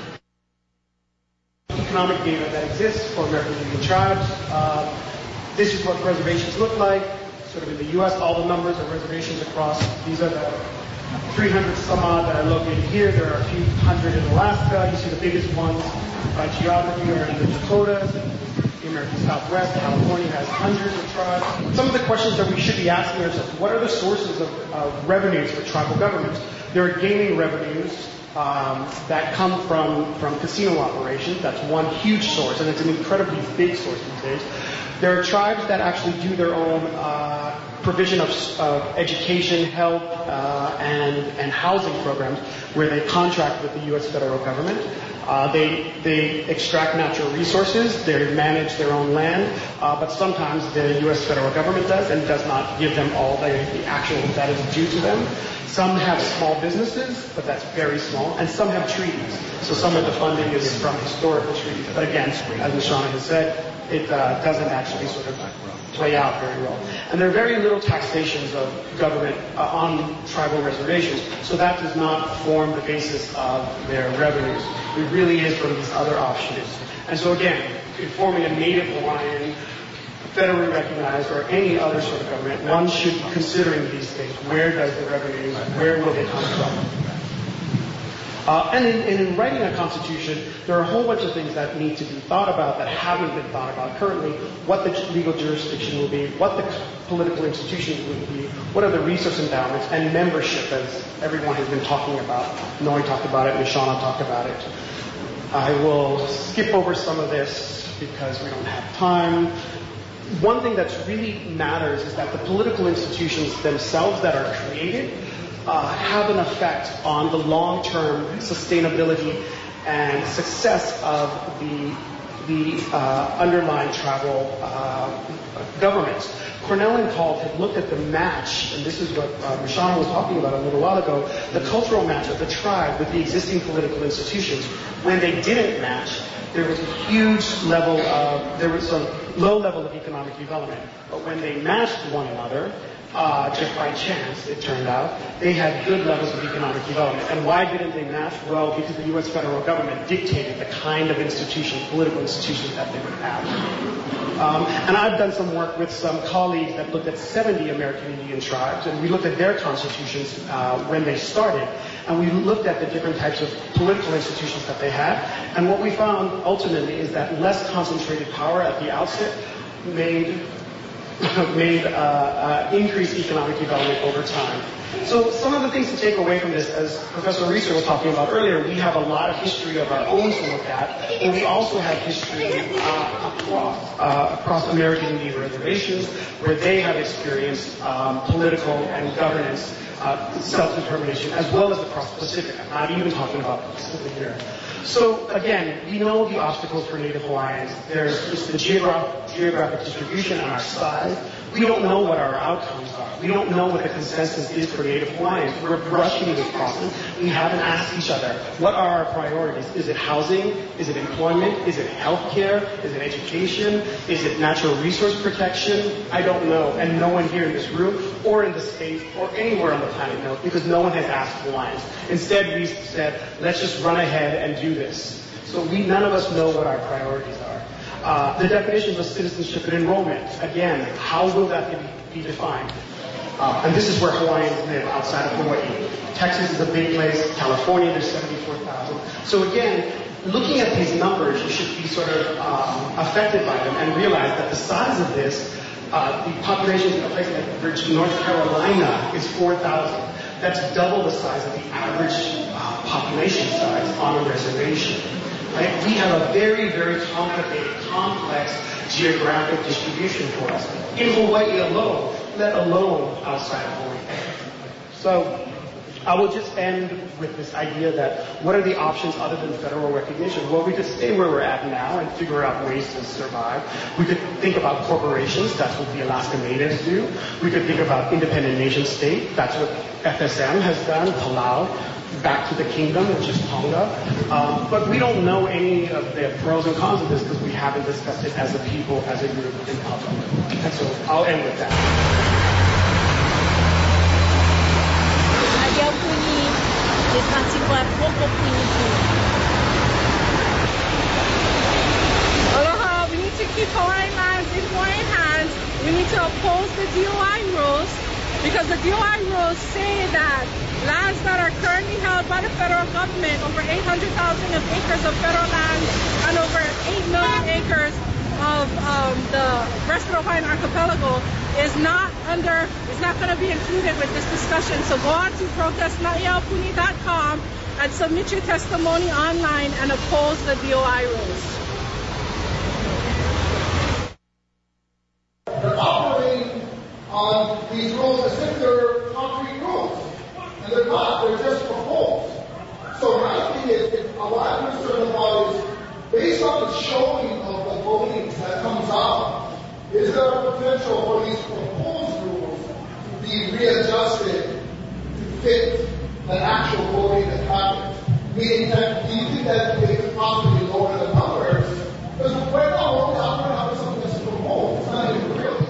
Economic data that exists for American Indian tribes. Uh, this is what reservations look like. Sort of in the U S, all the numbers of reservations across, these are the three hundred some odd that are located here. There are a few hundred in Alaska. You see the biggest ones by geography are in the Dakotas, and the American Southwest. California has hundreds of tribes. Some of the questions that we should be asking ourselves, what are the sources of, of revenues for tribal governments? There are gaming revenues um, that come from, from casino operations. That's one huge source, and it's an incredibly big source these days. There are tribes that actually do their own uh, provision of uh, education, health, uh, and, and housing programs where they contract with the U S federal government. Uh, they, they extract natural resources, they manage their own land, uh, but sometimes the U S federal government does and does not give them all the, the actual that is due to them. Some have small businesses, but that's very small, and some have treaties. So some of the funding is from historical treaties. But again, as Mishana has said, it uh, doesn't actually sort of play out very well. And there are very little taxations of government uh, on tribal reservations, so that does not form the basis of their revenues. It really is from these other offshoots. And so again, in forming a native Hawaiian, federally recognized, or any other sort of government, one should be considering these things. Where does the revenue, where will they come from? Uh, and, in, and in writing a constitution, there are a whole bunch of things that need to be thought about that haven't been thought about currently. What the legal jurisdiction will be, what the political institutions will be, what are the resource endowments, and membership, as everyone has been talking about. Noi talked about it, Mishana talked about it. I will skip over some of this because we don't have time. One thing that really matters is that the political institutions themselves that are created uh, have an effect on the long-term sustainability and success of the, the uh, underlying tribal uh, governments. Cornell and Cald had looked at the match, and this is what uh, Mishana was talking about a little while ago, the cultural match of the tribe with the existing political institutions. When they didn't match, there was a huge level of, there was a low level of economic development. But when they matched one another, uh, just by chance, it turned out, they had good levels of economic development. And why didn't they match? Well, because the U S federal government dictated the kind of institutions, political institutions that they would have. Um, and I've done some work with some colleagues that looked at seventy American Indian tribes, and we looked at their constitutions uh, when they started, and we looked at the different types of political institutions that they had. And what we found ultimately is that less concentrated power at the outset made made uh, uh, increased economic development over time. So some of the things to take away from this, as Professor Reeser was talking about earlier, we have a lot of history of our own to look at, and we also have history uh, across, uh, across American Indian reservations where they have experienced um, political and governance uh, self-determination, as well as across the Pacific. I'm not even talking about the Pacific here. So again, we know the obstacles for Native Hawaiians. There's just the geographic, geographic distribution on our size. We don't know what our outcomes are. We don't know what the consensus is for Native Hawaiians. We're brushing this problem. We haven't asked each other, what are our priorities? Is it housing? Is it employment? Is it healthcare? Is it education? Is it natural resource protection? I don't know. And no one here in this room or in the state or anywhere on the planet knows, because no one has asked Hawaiians. Instead, we said, let's just run ahead and do this. So we, none of us know what our priorities are. Uh, the definitions of citizenship and enrollment, again, how will that be, be defined? Uh, and this is where Hawaiians live outside of Hawaii. Texas is a big place. California, there's seventy-four thousand. So again, looking at these numbers, you should be sort of um, affected by them and realize that the size of this, uh, the population in a place like Virginia, North Carolina is four thousand. That's double the size of the average uh, population size on a reservation. Right? We have a very, very complicated, complex geographic distribution for us. In Hawaii alone, let alone outside of Hawaii. So I will just end with this idea that what are the options other than federal recognition? Well, we could stay where we're at now and figure out ways to survive. We could think about corporations. That's what the Alaska Natives do. We could think about independent nation state. That's what F S M has done, Palau. Back to the kingdom, which is Tonga. Um, but we don't know any of the pros and cons of this because we haven't discussed it as a people, as a group in public. And so I'll end with that. Aloha, we need to keep Hawaiian lands in Hawaiian hands. We need to oppose the D O I rules because the D O I rules say that lands that are currently held by the federal government, over eight hundred thousand acres of federal land and over eight million acres of um, the rest of the Hawaiian archipelago is not under, is not going to be included with this discussion. So go on to protest naiaupuni dot com and submit your testimony online and oppose the D O I rules. They're operating on these rules as if they're concrete rules. And they're not, they're just proposed. So my thing is, if a lot of concern about is, based on the showing of the voting that comes out, is there a potential for these proposed rules to be readjusted to fit the actual voting that happens? Meaning that, do you think that they could possibly lower the numbers? Because right now, we're not having something that's proposed. It's not even real.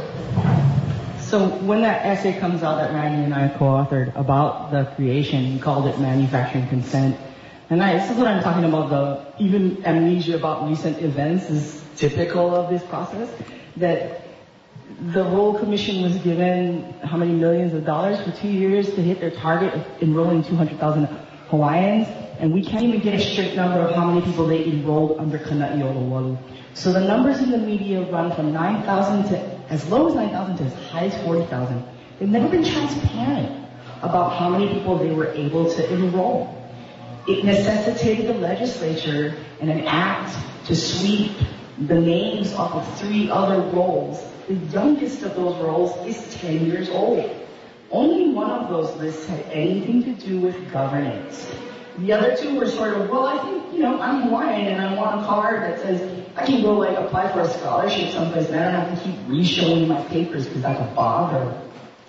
So when that essay comes out that Randy and I co-authored about the creation, we called it Manufacturing Consent. And I, this is what I'm talking about, the even amnesia about recent events is typical of this process, that the Royal Commission was given how many millions of dollars for two years to hit their target of enrolling two hundred thousand Hawaiians, and we can't even get a straight number of how many people they enrolled under Kana'i'olawalu. So the numbers in the media run from nine thousand to as low as nine thousand to as high as forty thousand. They've never been transparent about how many people they were able to enroll. It necessitated the legislature and an act to sweep the names off of three other rolls. The youngest of those rolls is ten years old. Only one of those lists had anything to do with governance. The other two were sort of, well, I think, you know, I'm Hawaiian and I want a card that says I can go like apply for a scholarship someplace and I don't have to keep re-showing my papers because that's a bother.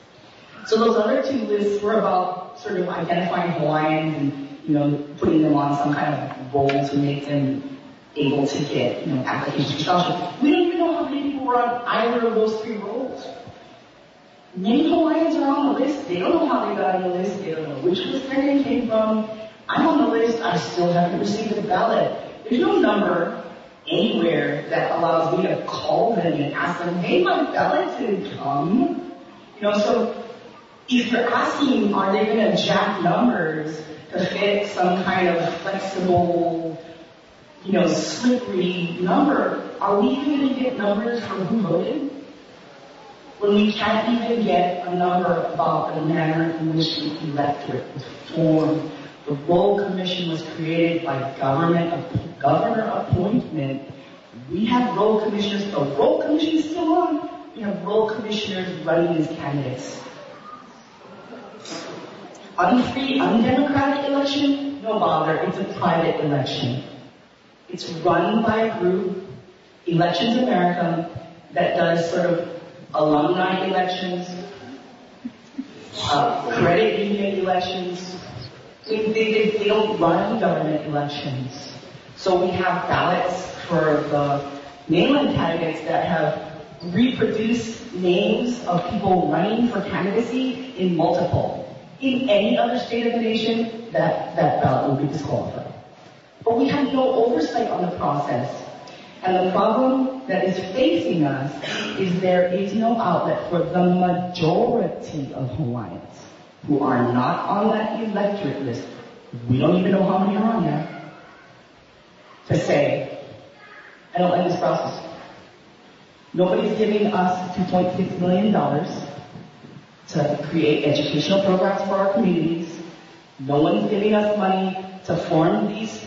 So those other two lists were about sort of identifying Hawaiians and, you know, putting them on some kind of roll to make them able to get, you know, applications for scholarship. We don't even know how many people were on either of those three rolls. Many Hawaiians are on the list. They don't know how they got on the list. They don't know which list their name came from. I'm on the list. I still haven't received a ballot. There's no number anywhere that allows me to call them and ask them, hey, my ballot didn't come. You know, so if you're asking, are they going to jack numbers to fit some kind of flexible, you know, slippery number, are we even going to get numbers from who voted? When we can't even get a number about the manner in which the electorate was formed. The Royal Commission was created by government, governor appointment. We have Royal Commissioners, the Royal Commission is still on. We have Royal Commissioners running as candidates. Unfree, undemocratic election? No bother, it's a private election. It's run by a group, Elections America, that does sort of alumni elections, uh, credit union elections. They, they, they don't run government elections. So we have ballots for the mainland candidates that have reproduced names of people running for candidacy in multiple. In any other state of the nation, that, that ballot will be disqualified. But we have no oversight on the process. And the problem that is facing us is there is no outlet for the majority of Hawaiians who are not on that electorate list. We don't even know how many are on there. To say, I don't like this process. Nobody's giving us two point six million dollars to create educational programs for our communities. No one's giving us money to form these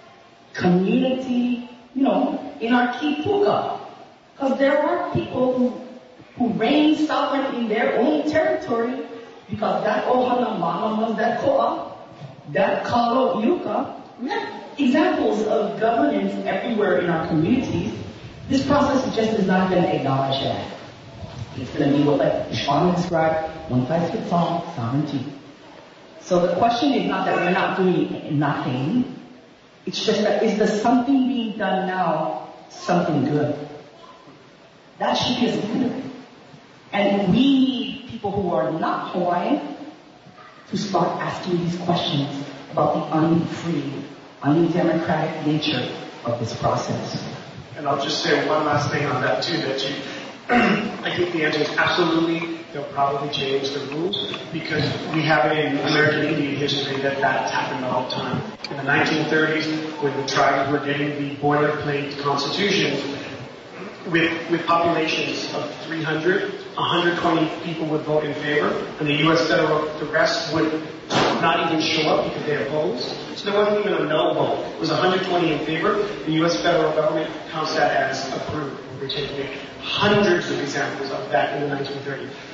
community, you know, in our kipuka. Because there are people who, who reign sovereign in their own territory because that ohana mama was that koa, that kalo iuka. We have examples of governance everywhere in our communities. This process just is not going to acknowledge that. It's going to be what, like Ishwan described, one size fits all, sovereignty. So the question is not that we're not doing nothing. It's just that is the something being done now something good? That should be a standard. And we need people who are not Hawaiian to start asking these questions about the unfree, undemocratic nature of this process. And I'll just say one last thing on that too, that you, I think the answer is absolutely, they'll probably change the rules because we have in American Indian history that that's happened all the time. In the nineteen thirties, when the tribes were getting the boilerplate constitutions, with, with populations of three hundred, one hundred twenty people would vote in favor, and the U S federal, the rest would not even show up because they opposed. So there wasn't even a no vote. It was one hundred twenty in favor. The U S federal government counts that as approved. We're taking hundreds of examples of that in the nineteen thirties.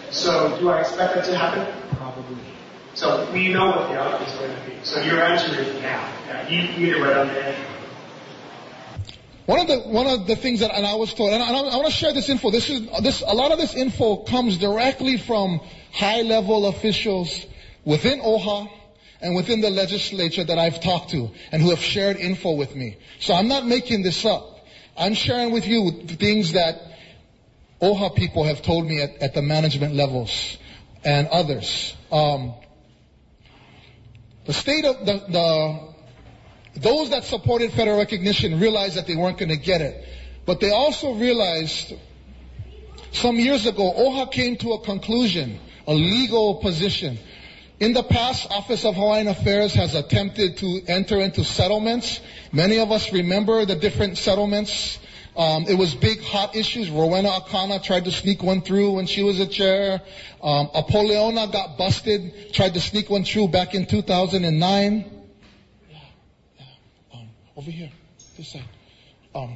So do I expect that to happen? Probably. So we know what the outcome is going to be. So your answer is yeah. yeah you, you hit it right on the head. One of the one of the things that and I was told, and I, I want to share this info. This is this a lot of this info comes directly from high level officials within O H A and within the legislature that I've talked to and who have shared info with me. So I'm not making this up. I'm sharing with you things that O H A people have told me at, at the management levels and others. Um, the state of the, the those that supported federal recognition realized that they weren't going to get it, but they also realized some years ago O H A came to a conclusion, a legal position. In the past, Office of Hawaiian Affairs has attempted to enter into settlements. Many of us remember the different settlements. Um, it was big, hot issues. Rowena Akana tried to sneak one through when she was a chair. Um, Apoleona got busted, tried to sneak one through back in two thousand nine. Yeah, yeah. Um, over here, this side. Um,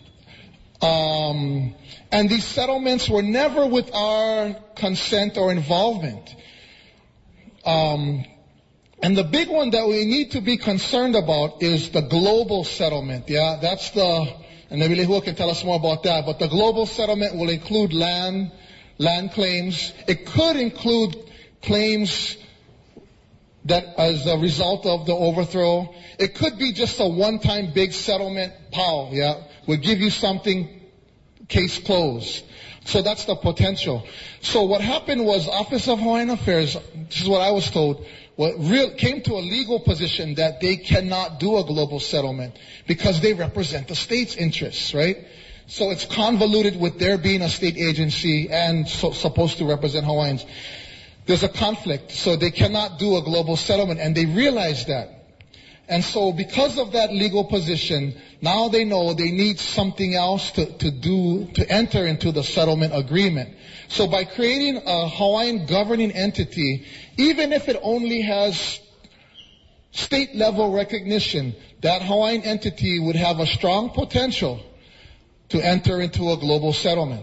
um, and these settlements were never with our consent or involvement. Um, and the big one that we need to be concerned about is the global settlement. Yeah, that's the, and maybe Lehua can tell us more about that, but the global settlement will include land, land claims. It could include claims that as a result of the overthrow. It could be just a one-time big settlement, pow, yeah, would give you something, case closed. So that's the potential. So what happened was Office of Hawaiian Affairs, this is what I was told, what real, came to a legal position that they cannot do a global settlement because they represent the state's interests, right? So it's convoluted with their being a state agency and so, supposed to represent Hawaiians. There's a conflict, so they cannot do a global settlement, and they realize that. And so because of that legal position, now they know they need something else to, to do, to enter into the settlement agreement. So by creating a Hawaiian governing entity, even if it only has state level recognition, that Hawaiian entity would have a strong potential to enter into a global settlement.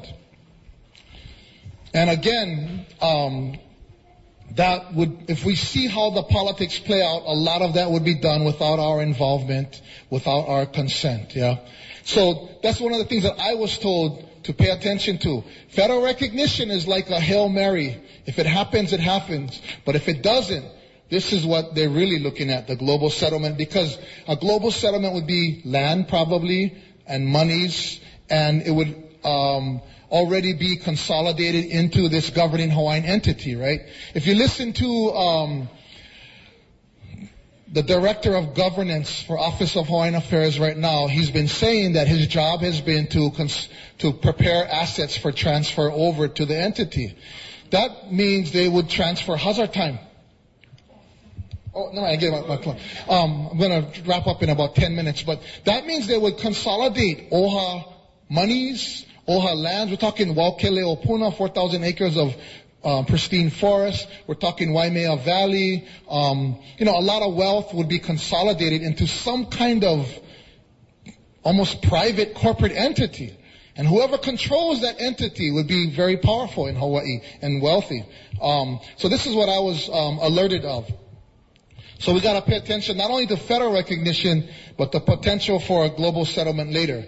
And again, um, that would, if we see how the politics play out, a lot of that would be done without our involvement, without our consent, yeah. So that's one of the things that I was told to pay attention to. Federal recognition is like a Hail Mary. If it happens, it happens. But if it doesn't, this is what they're really looking at, the global settlement, because a global settlement would be land probably, and monies, and it would, um, already be consolidated into this governing Hawaiian entity, right? If you listen to um, the Director of Governance for Office of Hawaiian Affairs right now, he's been saying that his job has been to cons- to prepare assets for transfer over to the entity. That means they would transfer hazard time. Oh, no, I get my, my point. Um, I'm going to wrap up in about ten minutes, but that means they would consolidate O H A monies, O H A lands. We're talking Waukele Opuna, four thousand acres of um, pristine forest. We're talking Waimea Valley. Um, you know, a lot of wealth would be consolidated into some kind of almost private corporate entity. And whoever controls that entity would be very powerful in Hawaii and wealthy. Um, so this is what I was um, alerted of. So we got to pay attention not only to federal recognition, but the potential for a global settlement later.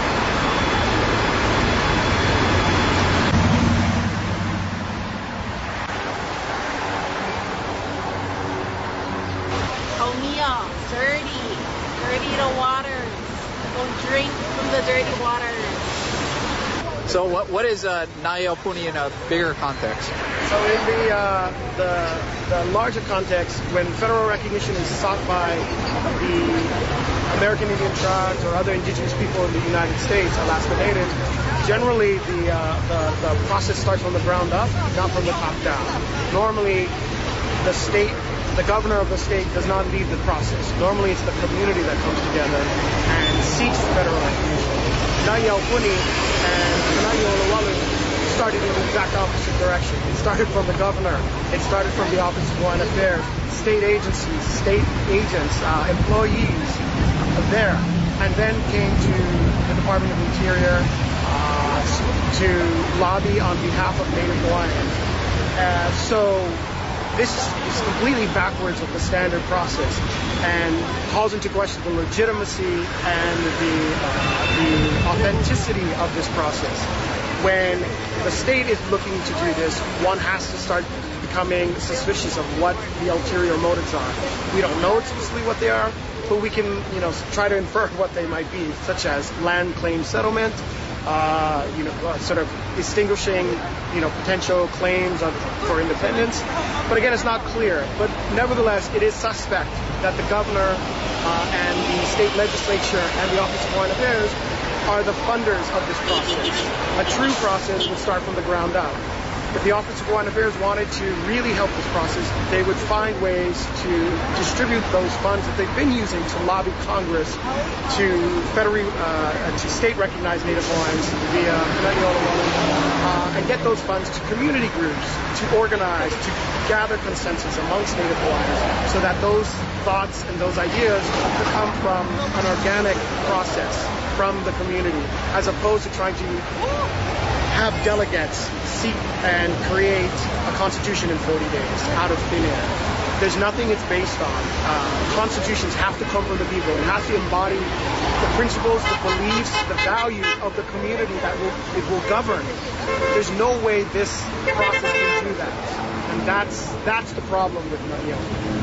So what what is uh, Na'Iaupuni in a bigger context? So in the, uh, the the larger context, when federal recognition is sought by the American Indian tribes or other indigenous people in the United States, Alaska Natives, generally the, uh, the the process starts from the ground up, not from the top down. Normally, the state, the governor of the state does not lead the process. Normally, it's the community that comes together and seeks federal recognition. Na'Iaupuni and Na'I'olawalu started in the exact opposite direction. It started from the governor. It started from the Office of Hawaiian Affairs, state agencies, state agents, uh, employees there, and then came to the Department of Interior uh, to lobby on behalf of Native Hawaiians. Uh, so this is completely backwards of the standard process and calls into question the legitimacy and the, uh, the authenticity of this process. When the state is looking to do this, one has to start becoming suspicious of what the ulterior motives are. We don't know explicitly what they are, but we can, you know, try to infer what they might be, such as land claim settlement, uh, you know, uh, sort of extinguishing, you know, potential claims of, for independence. But again, it's not clear. But nevertheless, it is suspect that the governor uh, and the state legislature and the Office of Hawaiian Affairs are the funders of this process. A true process would start from the ground up. If the Office of Hawaiian Affairs wanted to really help this process, they would find ways to distribute those funds that they've been using to lobby Congress to federally, uh, to state-recognized Native Hawaiians via uh, and get those funds to community groups to organize, to gather consensus amongst Native Hawaiians so that those thoughts and those ideas could come from an organic process from the community, as opposed to trying to have delegates seek and create a constitution in forty days out of thin air. There's nothing it's based on. Uh, constitutions have to come from the people. It has to embody the principles, the beliefs, the values of the community that will, it will govern. There's no way this process can do that. And that's that's the problem with Na'io.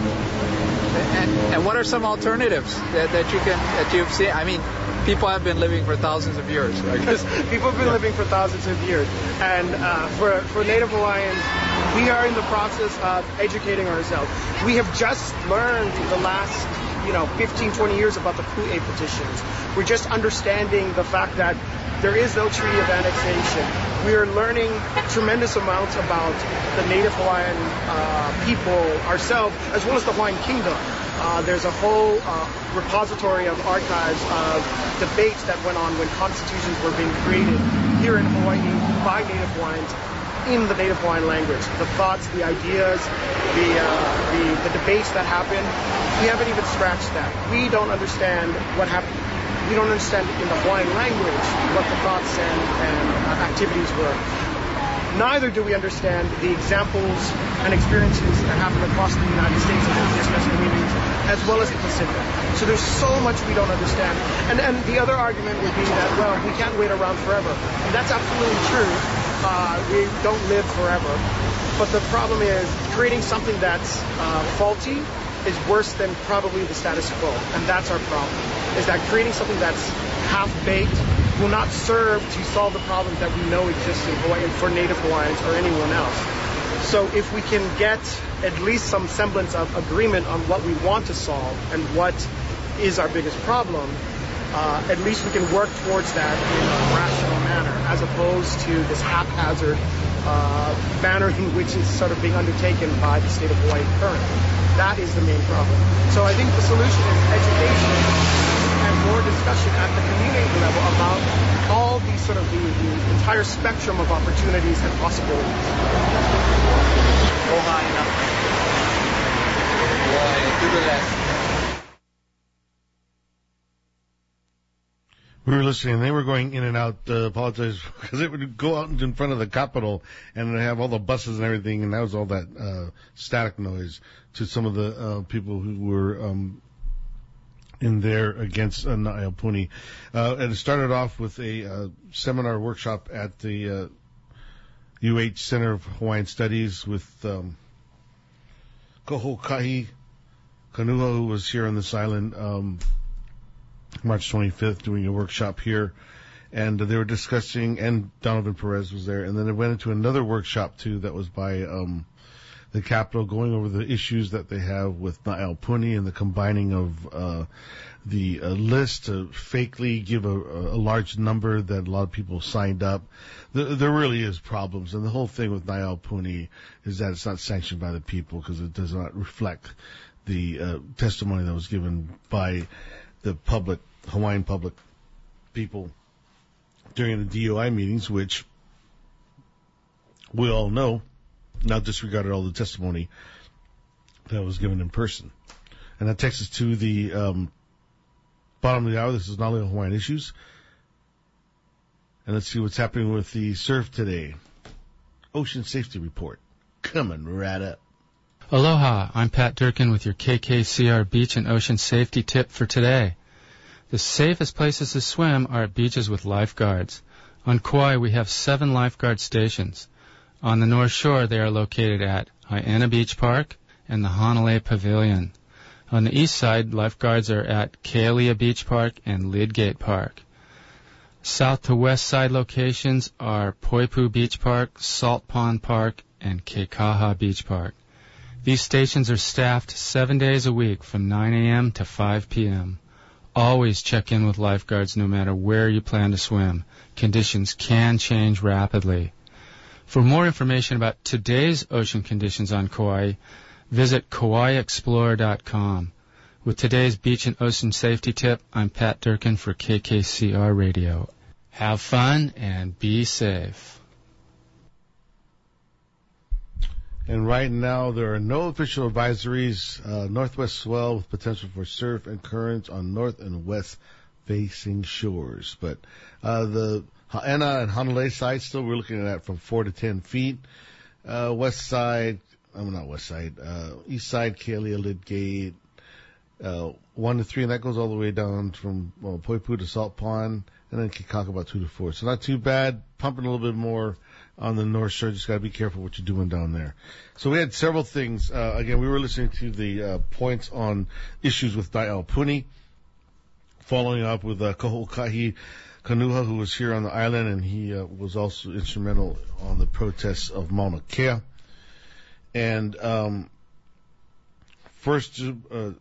And, and what are some alternatives that, that you can that you've seen? I mean, people have been living for thousands of years. I guess. People have been living for thousands of years. And uh, for, for Native Hawaiians, we are in the process of educating ourselves. We have just learned in the last, you know, fifteen, twenty years about the Pu'e petitions. We're just understanding the fact that there is no treaty of annexation. We are learning tremendous amounts about the Native Hawaiian uh, people ourselves, as well as the Hawaiian Kingdom. Uh, there's a whole uh, repository of archives of debates that went on when constitutions were being created here in Hawaii by Native Hawaiians in the Native Hawaiian language. The thoughts, the ideas, the, uh, the, the debates that happened, we haven't even scratched that. We don't understand what happened. We don't understand in the Hawaiian language what the thoughts and, and uh, activities were. Neither do we understand the examples and experiences that happen across the United States and indigenous communities, as well as the Pacific. So there's so much we don't understand. And, and the other argument would be that, well, we can't wait around forever. And that's absolutely true. Uh, we don't live forever. But the problem is creating something that's uh, faulty is worse than probably the status quo. And that's our problem, is that creating something that's half-baked will not serve to solve the problems that we know exist in Hawaii for Native Hawaiians or anyone else. So if we can get at least some semblance of agreement on what we want to solve and what is our biggest problem, uh, at least we can work towards that in a rational manner, as opposed to this haphazard uh, manner in which is sort of being undertaken by the state of Hawaii currently. That is the main problem. So I think the solution is education and more discussion at the community level about all these sort of the, the entire spectrum of opportunities and possibilities. We were listening. They were going in and out. Uh, apologize because it would go out in front of the Capitol and they have all the buses and everything, and that was all that uh, static noise to some of the uh, people who were um, in there against uh, Na'io Puni. Uh, and it started off with a uh, seminar workshop at the uh, U H Center of Hawaiian Studies with um, Kohokahi Kanua, who was here on this island um, March twenty-fifth, doing a workshop here. And uh, they were discussing, and Donovan Perez was there. And then it went into another workshop, too, that was by um, the Capitol, going over the issues that they have with Na'io Puni and the combining of uh, the uh, list to fakely give a, a large number that a lot of people signed up. The, there really is problems. And the whole thing with Na'io Puni is that it's not sanctioned by the people because it does not reflect the uh, testimony that was given by the public, Hawaiian public people during the D O I meetings, which we all know now disregarded all the testimony that was given in person. And that takes us to the um, bottom of the hour. This is Na'Leil Hawaiian Issues. And let's see what's happening with the surf today. Ocean Safety Report. Coming right up. Aloha, I'm Pat Durkin with your K K C R Beach and Ocean Safety Tip for today. The safest places to swim are at beaches with lifeguards. On Kauai, we have seven lifeguard stations. On the North Shore, they are located at Hai'ena Beach Park and the Hanalei Pavilion. On the east side, lifeguards are at Kealia Beach Park and Lydgate Park. South to west side locations are Poipu Beach Park, Salt Pond Park, and Kekaha Beach Park. These stations are staffed seven days a week from nine a.m. to five p.m. Always check in with lifeguards no matter where you plan to swim. Conditions can change rapidly. For more information about today's ocean conditions on Kauai, visit Kauai Explorer dot com. With today's beach and ocean safety tip, I'm Pat Durkin for K K C R Radio. Have fun and be safe. And right now, there are no official advisories. Uh, northwest swell with potential for surf and currents on north and west facing shores. But uh, the Ha'ena and Hanalei side, still we're looking at from four to ten feet. Uh, west side, I'm not west side, uh, east side, Kealia, Lydgate, uh, one to three, and that goes all the way down from well, Poipu to Salt Pond, and then Kekaka about two to four. So not too bad, pumping a little bit more on the North Shore. Just got to be careful what you're doing down there. So we had several things. Uh, again, we were listening to the uh, points on issues with Naiaupuni, following up with uh, Kaho'okahi Kanuha, who was here on the island, and he uh, was also instrumental on the protests of Mauna Kea. And um, first, uh,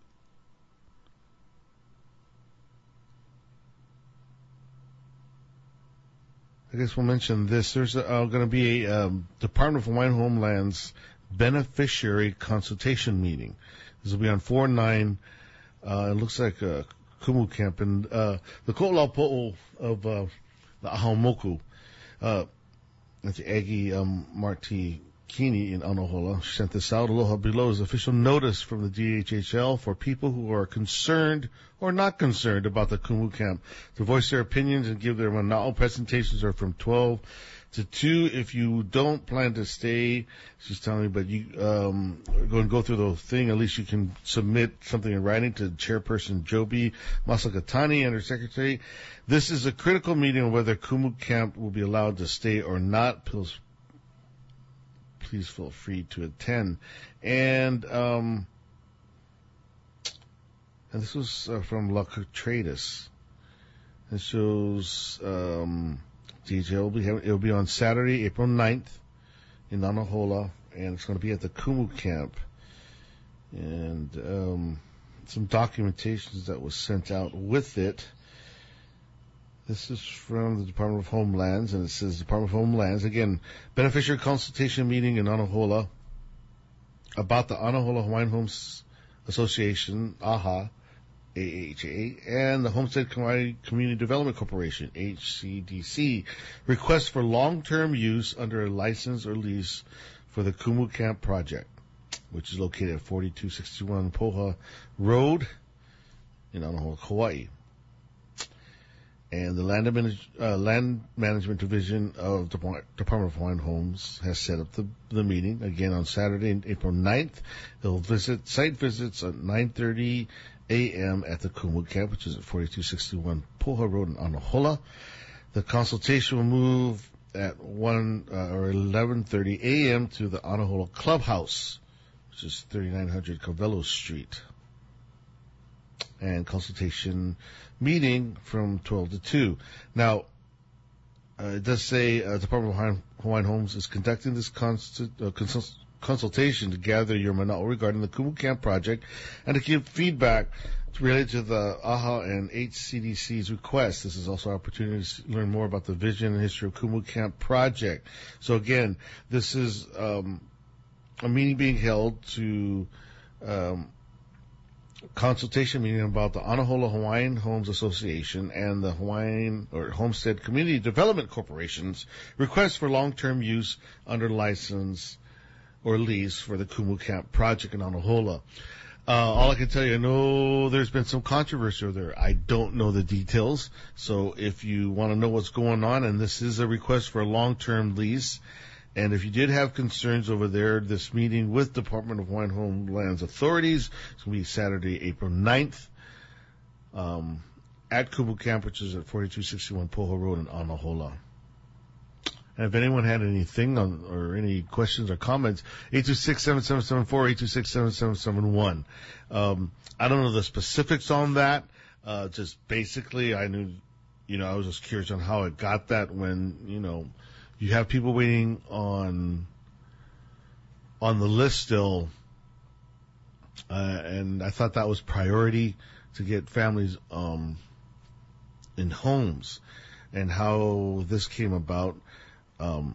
I guess we'll mention this. There's uh, going to be a um, Department of Hawaiian Homeland's beneficiary consultation meeting. This will be on four nine. Uh, it looks like a Kumu camp. And uh, the Ko'olaupo'o of uh, the Ahamoku, uh, at the Aggie um, Marti Kini in Anohola, she sent this out. Aloha below is official notice from the D H H L for people who are concerned or not concerned about the Kumu camp to voice their opinions and give their mana'o presentations are from twelve to two. If you don't plan to stay, she's telling me, but you um, are going to go through the thing, at least you can submit something in writing to Chairperson Joby Masakatani and her secretary. This is a critical meeting on whether Kumu camp will be allowed to stay or not. Please, please feel free to attend. And um, and this was uh, from La Cutradis. It shows um, D J will be having, it will be on Saturday, April ninth in Nanahola, and it's going to be at the Kumu camp. And um, some documentations that was sent out with it. This is from the Department of Homelands, and it says Department of Homelands, again, beneficiary consultation meeting in Anahola about the Anahola Hawaiian Homes Association, A H A, A H A, and the Homestead Community Development Corporation, H C D C, request for long-term use under a license or lease for the Kumu Camp project, which is located at forty-two sixty-one Poha Road in Anahola, Hawaii. And the Land, Manage, uh, Land Management Division of the Department of Hawaiian Homes has set up the, the meeting again on Saturday, April ninth. They'll visit site visits at nine thirty a.m. at the Kumu Camp, which is at forty-two sixty-one Poha Road in Anahola. The consultation will move at one uh, or eleven thirty a.m. to the Anahola Clubhouse, which is thirty-nine hundred Cavello Street. And consultation meeting from twelve to two. Now, uh, it does say uh, Department of Hawaiian, Hawaiian Homes is conducting this consult, uh, consult, consultation to gather your mana'o regarding the Kumu Camp project and to give feedback related to the A H A and H C D C's request. This is also an opportunity to learn more about the vision and history of Kumu Camp project. So again, this is um, a meeting being held to um, consultation meeting about the Anahola Hawaiian Homes Association and the Hawaiian or Homestead Community Development Corporation's request for long-term use under license or lease for the Kumu Camp project in Anahola. Uh, all I can tell you, I know there's been some controversy over there. I don't know the details. So if you want to know what's going on, and this is a request for a long-term lease, And if you did have concerns over there, this meeting with Department of Hawaiian Homelands authorities, it's going to be Saturday, April ninth, um, at Kumu Camp, which is at forty-two sixty-one Poho Road in Anahola. And if anyone had anything on, or any questions or comments, eight two six, seven seven seven four, eight two six, seven seven seven one. Um, I don't know the specifics on that. Uh, just basically, I knew, you know, I was just curious on how it got that when, you know, you have people waiting on, on the list still. Uh, and I thought that was priority to get families, um, in homes, and how this came about. Um,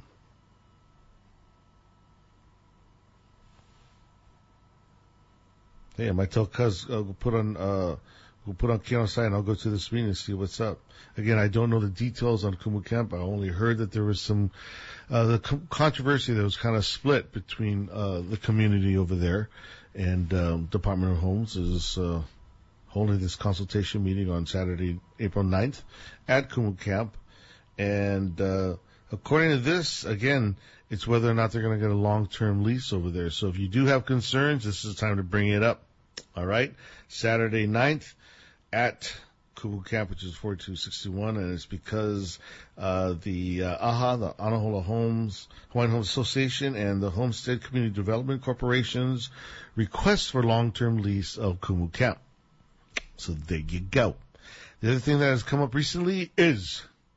hey, I might tell Cuz, uh, put on, uh, we'll put on Kianosai and I'll go to this meeting and see what's up. Again, I don't know the details on Kumu Camp. I only heard that there was some, uh, the co- controversy that was kind of split between, uh, the community over there, and, um, Department of Homes is, uh, holding this consultation meeting on Saturday, April ninth at Kumu Camp. And, uh, according to this, again, it's whether or not they're going to get a long-term lease over there. So if you do have concerns, this is the time to bring it up. All right? Saturday ninth at Kumu Camp, which is forty-two sixty-one, and it's because uh the uh, A H A, the Anahola Homes, Hawaiian Homes Association, and the Homestead Community Development Corporation's request for long-term lease of Kumu Camp. So there you go. The other thing that has come up recently is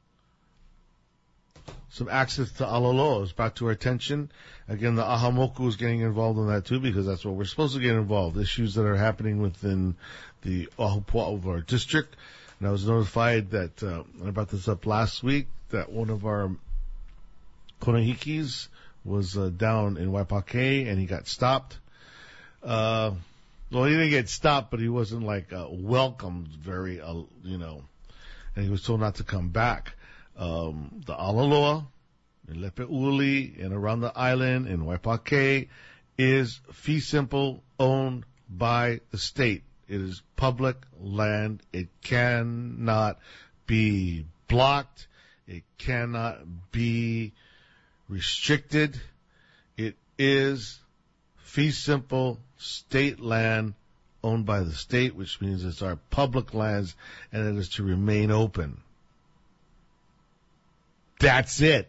some access to Aloloa is brought to our attention. Again, the Ahamoku is getting involved in that too, because that's what we're supposed to get involved. Issues that are happening within the Ahupua of our district. And I was notified that, uh, I brought this up last week, that one of our Konahikis was uh, down in Waipake and he got stopped. Uh, well, he didn't get stopped, but he wasn't like uh, welcomed very, uh, you know, and he was told not to come back. Um, the Alaloa in Lepe'uli and around the island in Waipake is fee simple, owned by the state. It is public land. It cannot be blocked. It cannot be restricted. It is fee simple state land owned by the state, which means it's our public lands, and it is to remain open. That's it.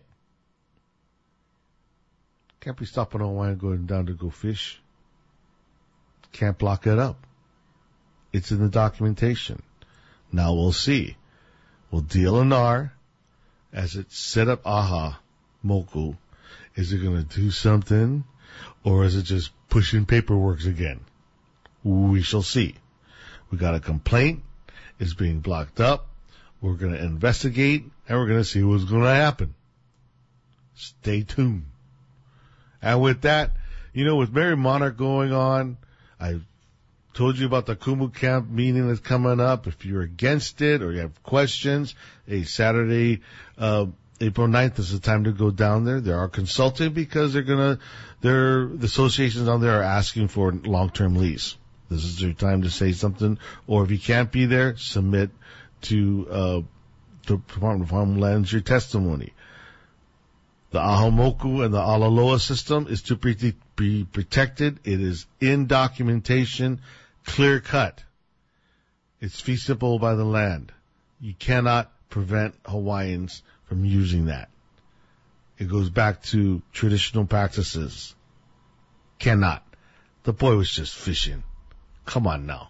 Can't be stopping on wine going down to go fish. Can't block it up. It's in the documentation. Now we'll see. Will D L N R, as it set up A H A Moku, is it going to do something, or is it just pushing paperwork again? We shall see. We got a complaint. It's being blocked up. We're going to investigate, and we're going to see what's going to happen. Stay tuned. And with that, you know, with Mary Monarch going on, I told you about the Kumu Camp meeting that's coming up. If you're against it or you have questions, a Saturday, uh, April ninth is the time to go down there. They are consulting because they're going to, they're, the associations down there are asking for a long-term lease. This is your time to say something, or if you can't be there, submit to uh the Department of Homelands your testimony. The Ahamoku and the Alaloa system is to be, be protected. It is in documentation, clear cut. It's fee simple by the land. You cannot prevent Hawaiians from using that. It goes back to traditional practices. Cannot. The boy was just fishing. Come on now.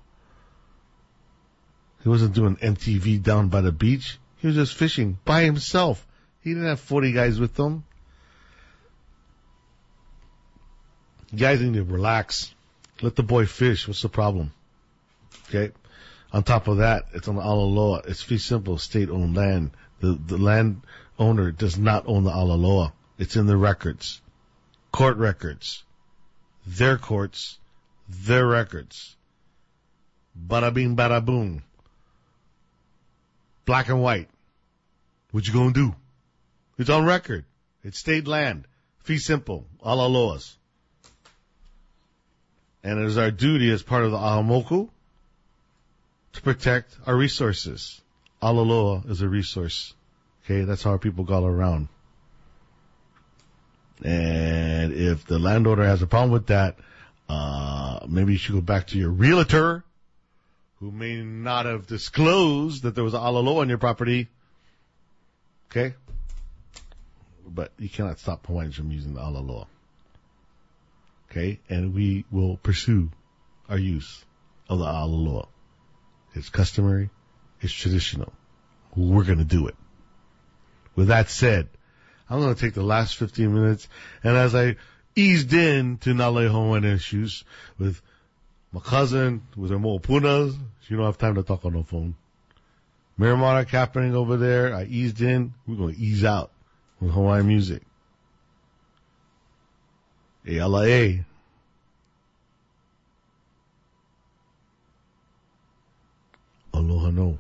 He wasn't doing M T V down by the beach. He was just fishing by himself. He didn't have forty guys with him. You guys need to relax. Let the boy fish. What's the problem? Okay. On top of that, it's on the Alaloa. It's fee simple, state-owned land. The, the land owner does not own the Alaloa. It's in the records. Court records. Their courts. Their records. Bada bing, bada boom. Black and white. What you gonna do? It's on record. It's state land. Fee simple. Alaloas. And it is our duty as part of the Ahamoku to protect our resources. Alaloa is a resource. Okay, that's how our people got around. And if the landowner has a problem with that, uh, maybe you should go back to your realtor, who may not have disclosed that there was an alalo on your property. Okay? But you cannot stop Hawaiians from using the alalo. Okay? And we will pursue our use of the alalo. It's customary. It's traditional. We're going to do it. With that said, I'm going to take the last fifteen minutes, and as I eased in to Nale Hawaiian issues with my cousin, with her mo'opunas, she don't have time to talk on the phone. Miramara happening over there, I eased in, we're going to ease out with Hawaiian music. E ala e. Aloha no.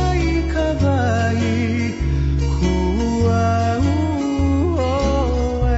Kua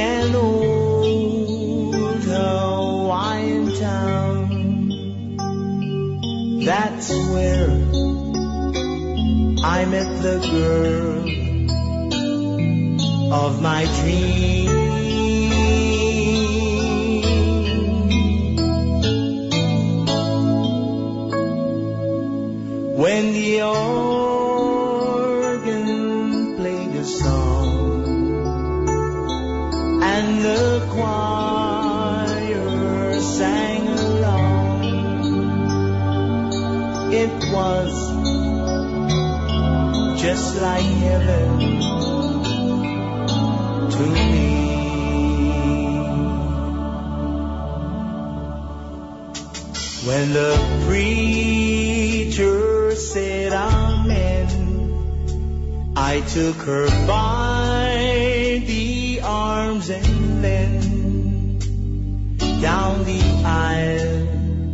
an old Hawaiian town. That's where I met the girl of my dreams. When the organ played a song and the choir sang along, it was just like heaven to me. When the preacher said amen, I took her by the arms and then down the aisle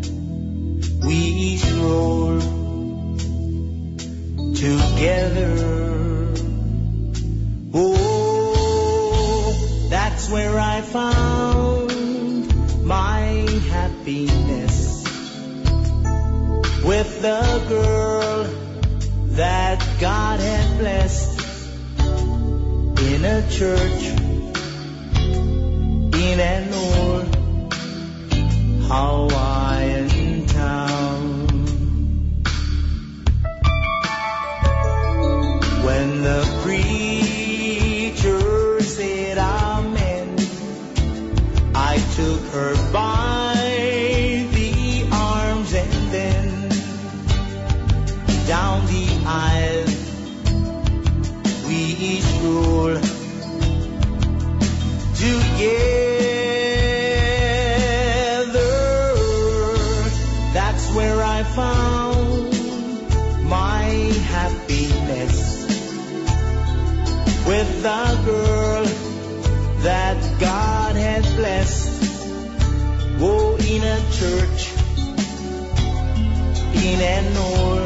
we strolled together. Oh, that's where I found my happiness, with the girl that God had blessed in a church in an old Hawaiian town. When the preacher said amen, I took her by the arms and then down the aisle we strolled together. That's where I found my happiness, with the girl that God had blessed. Oh, in a church in an old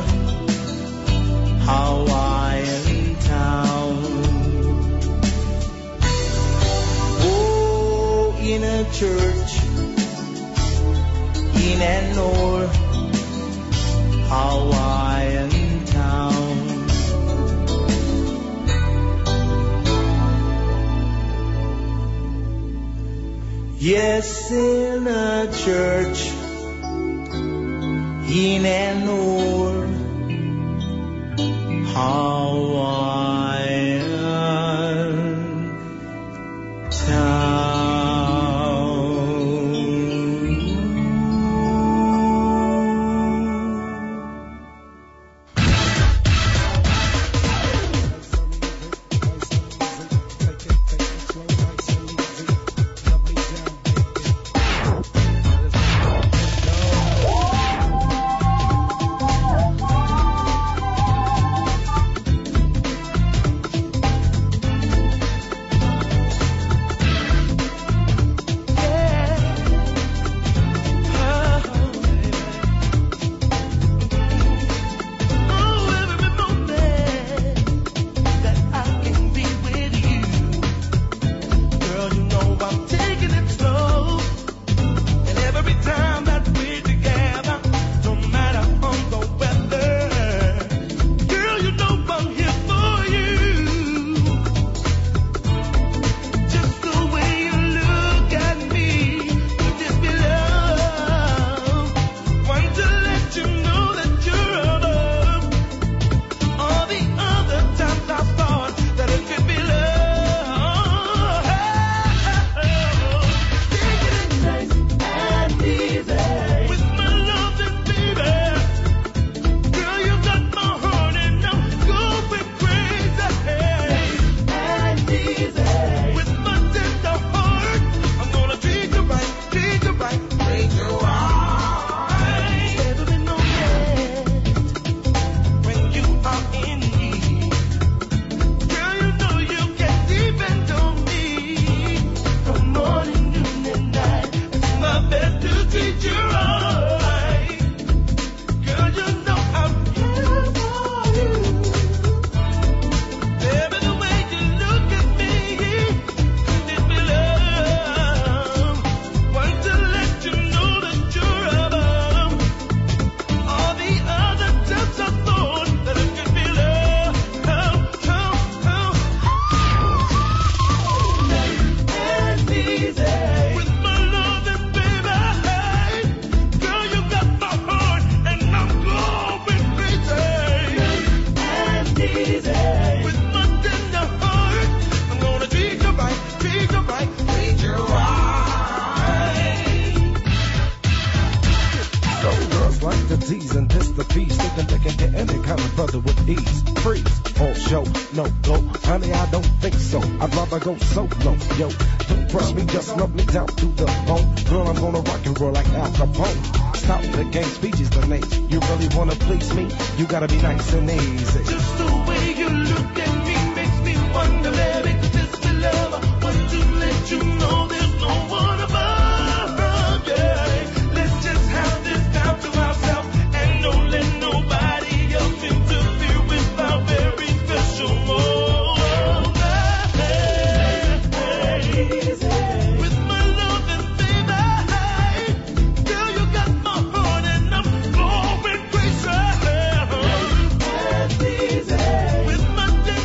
Hawaiian town. Oh, in a church in an old Hawaiian town. Yes, in a church in an old Hawaiian town. Z's and this the piece. Thinking they can get any kind of brother with ease. Freeze, all show, no go. Honey, I don't think so. I'd rather go solo, yo. Don't press me, just rub me down to the bone. Girl, I'm gonna rock and roll like Al Capone. Stop the game, speech is the name. You really wanna please me? You gotta be nice and easy. Just the way you look at me makes me wonder, baby, this be love. Want to let you know there's no one above, yeah. Let's just have this down to ourselves and don't let nobody else interfere with our very special moment. With my love and baby, girl, you got my heart and I'm going crazy. With my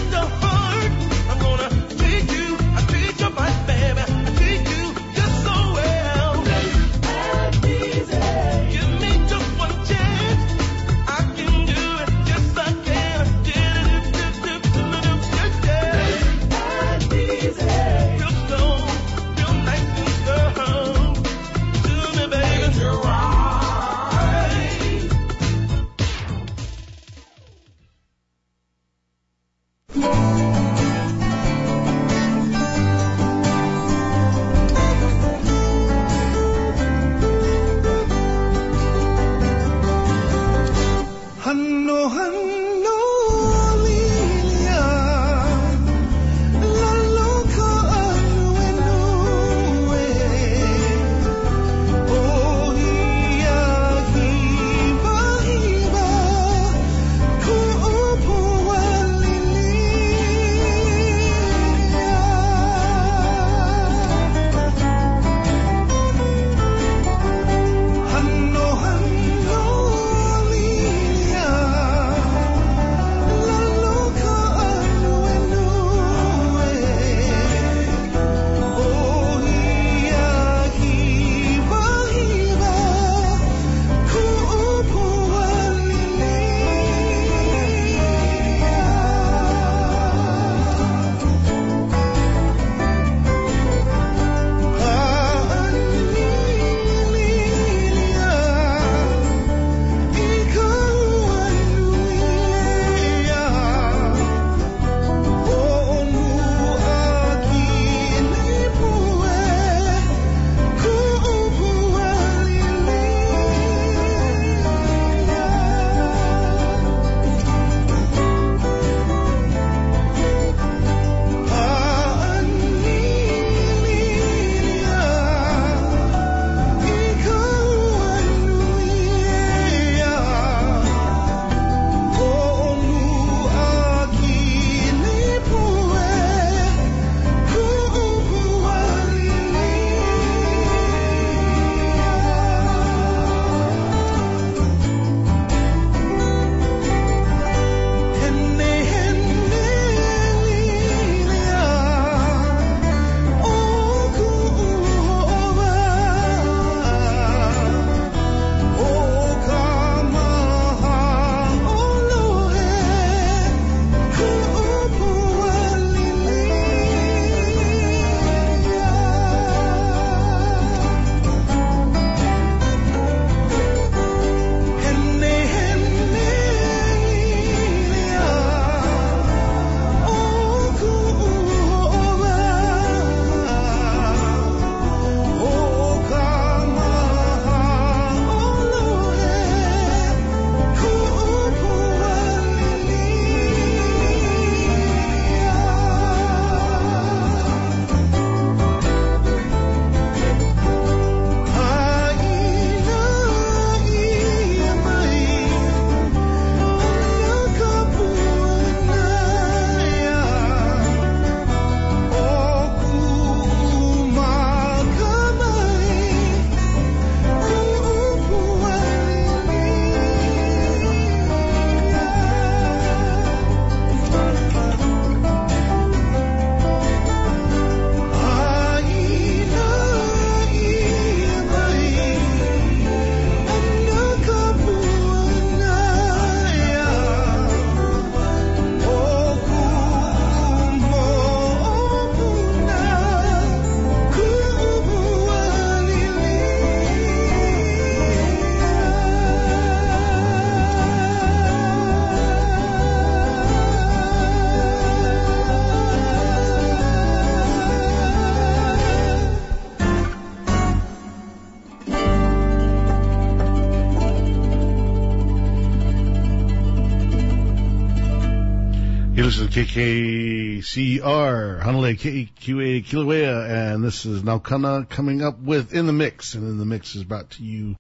You listen to K K C R, Hanalei K Q A Kilauea, and this is Naukana coming up with In the Mix, and In the Mix is brought to you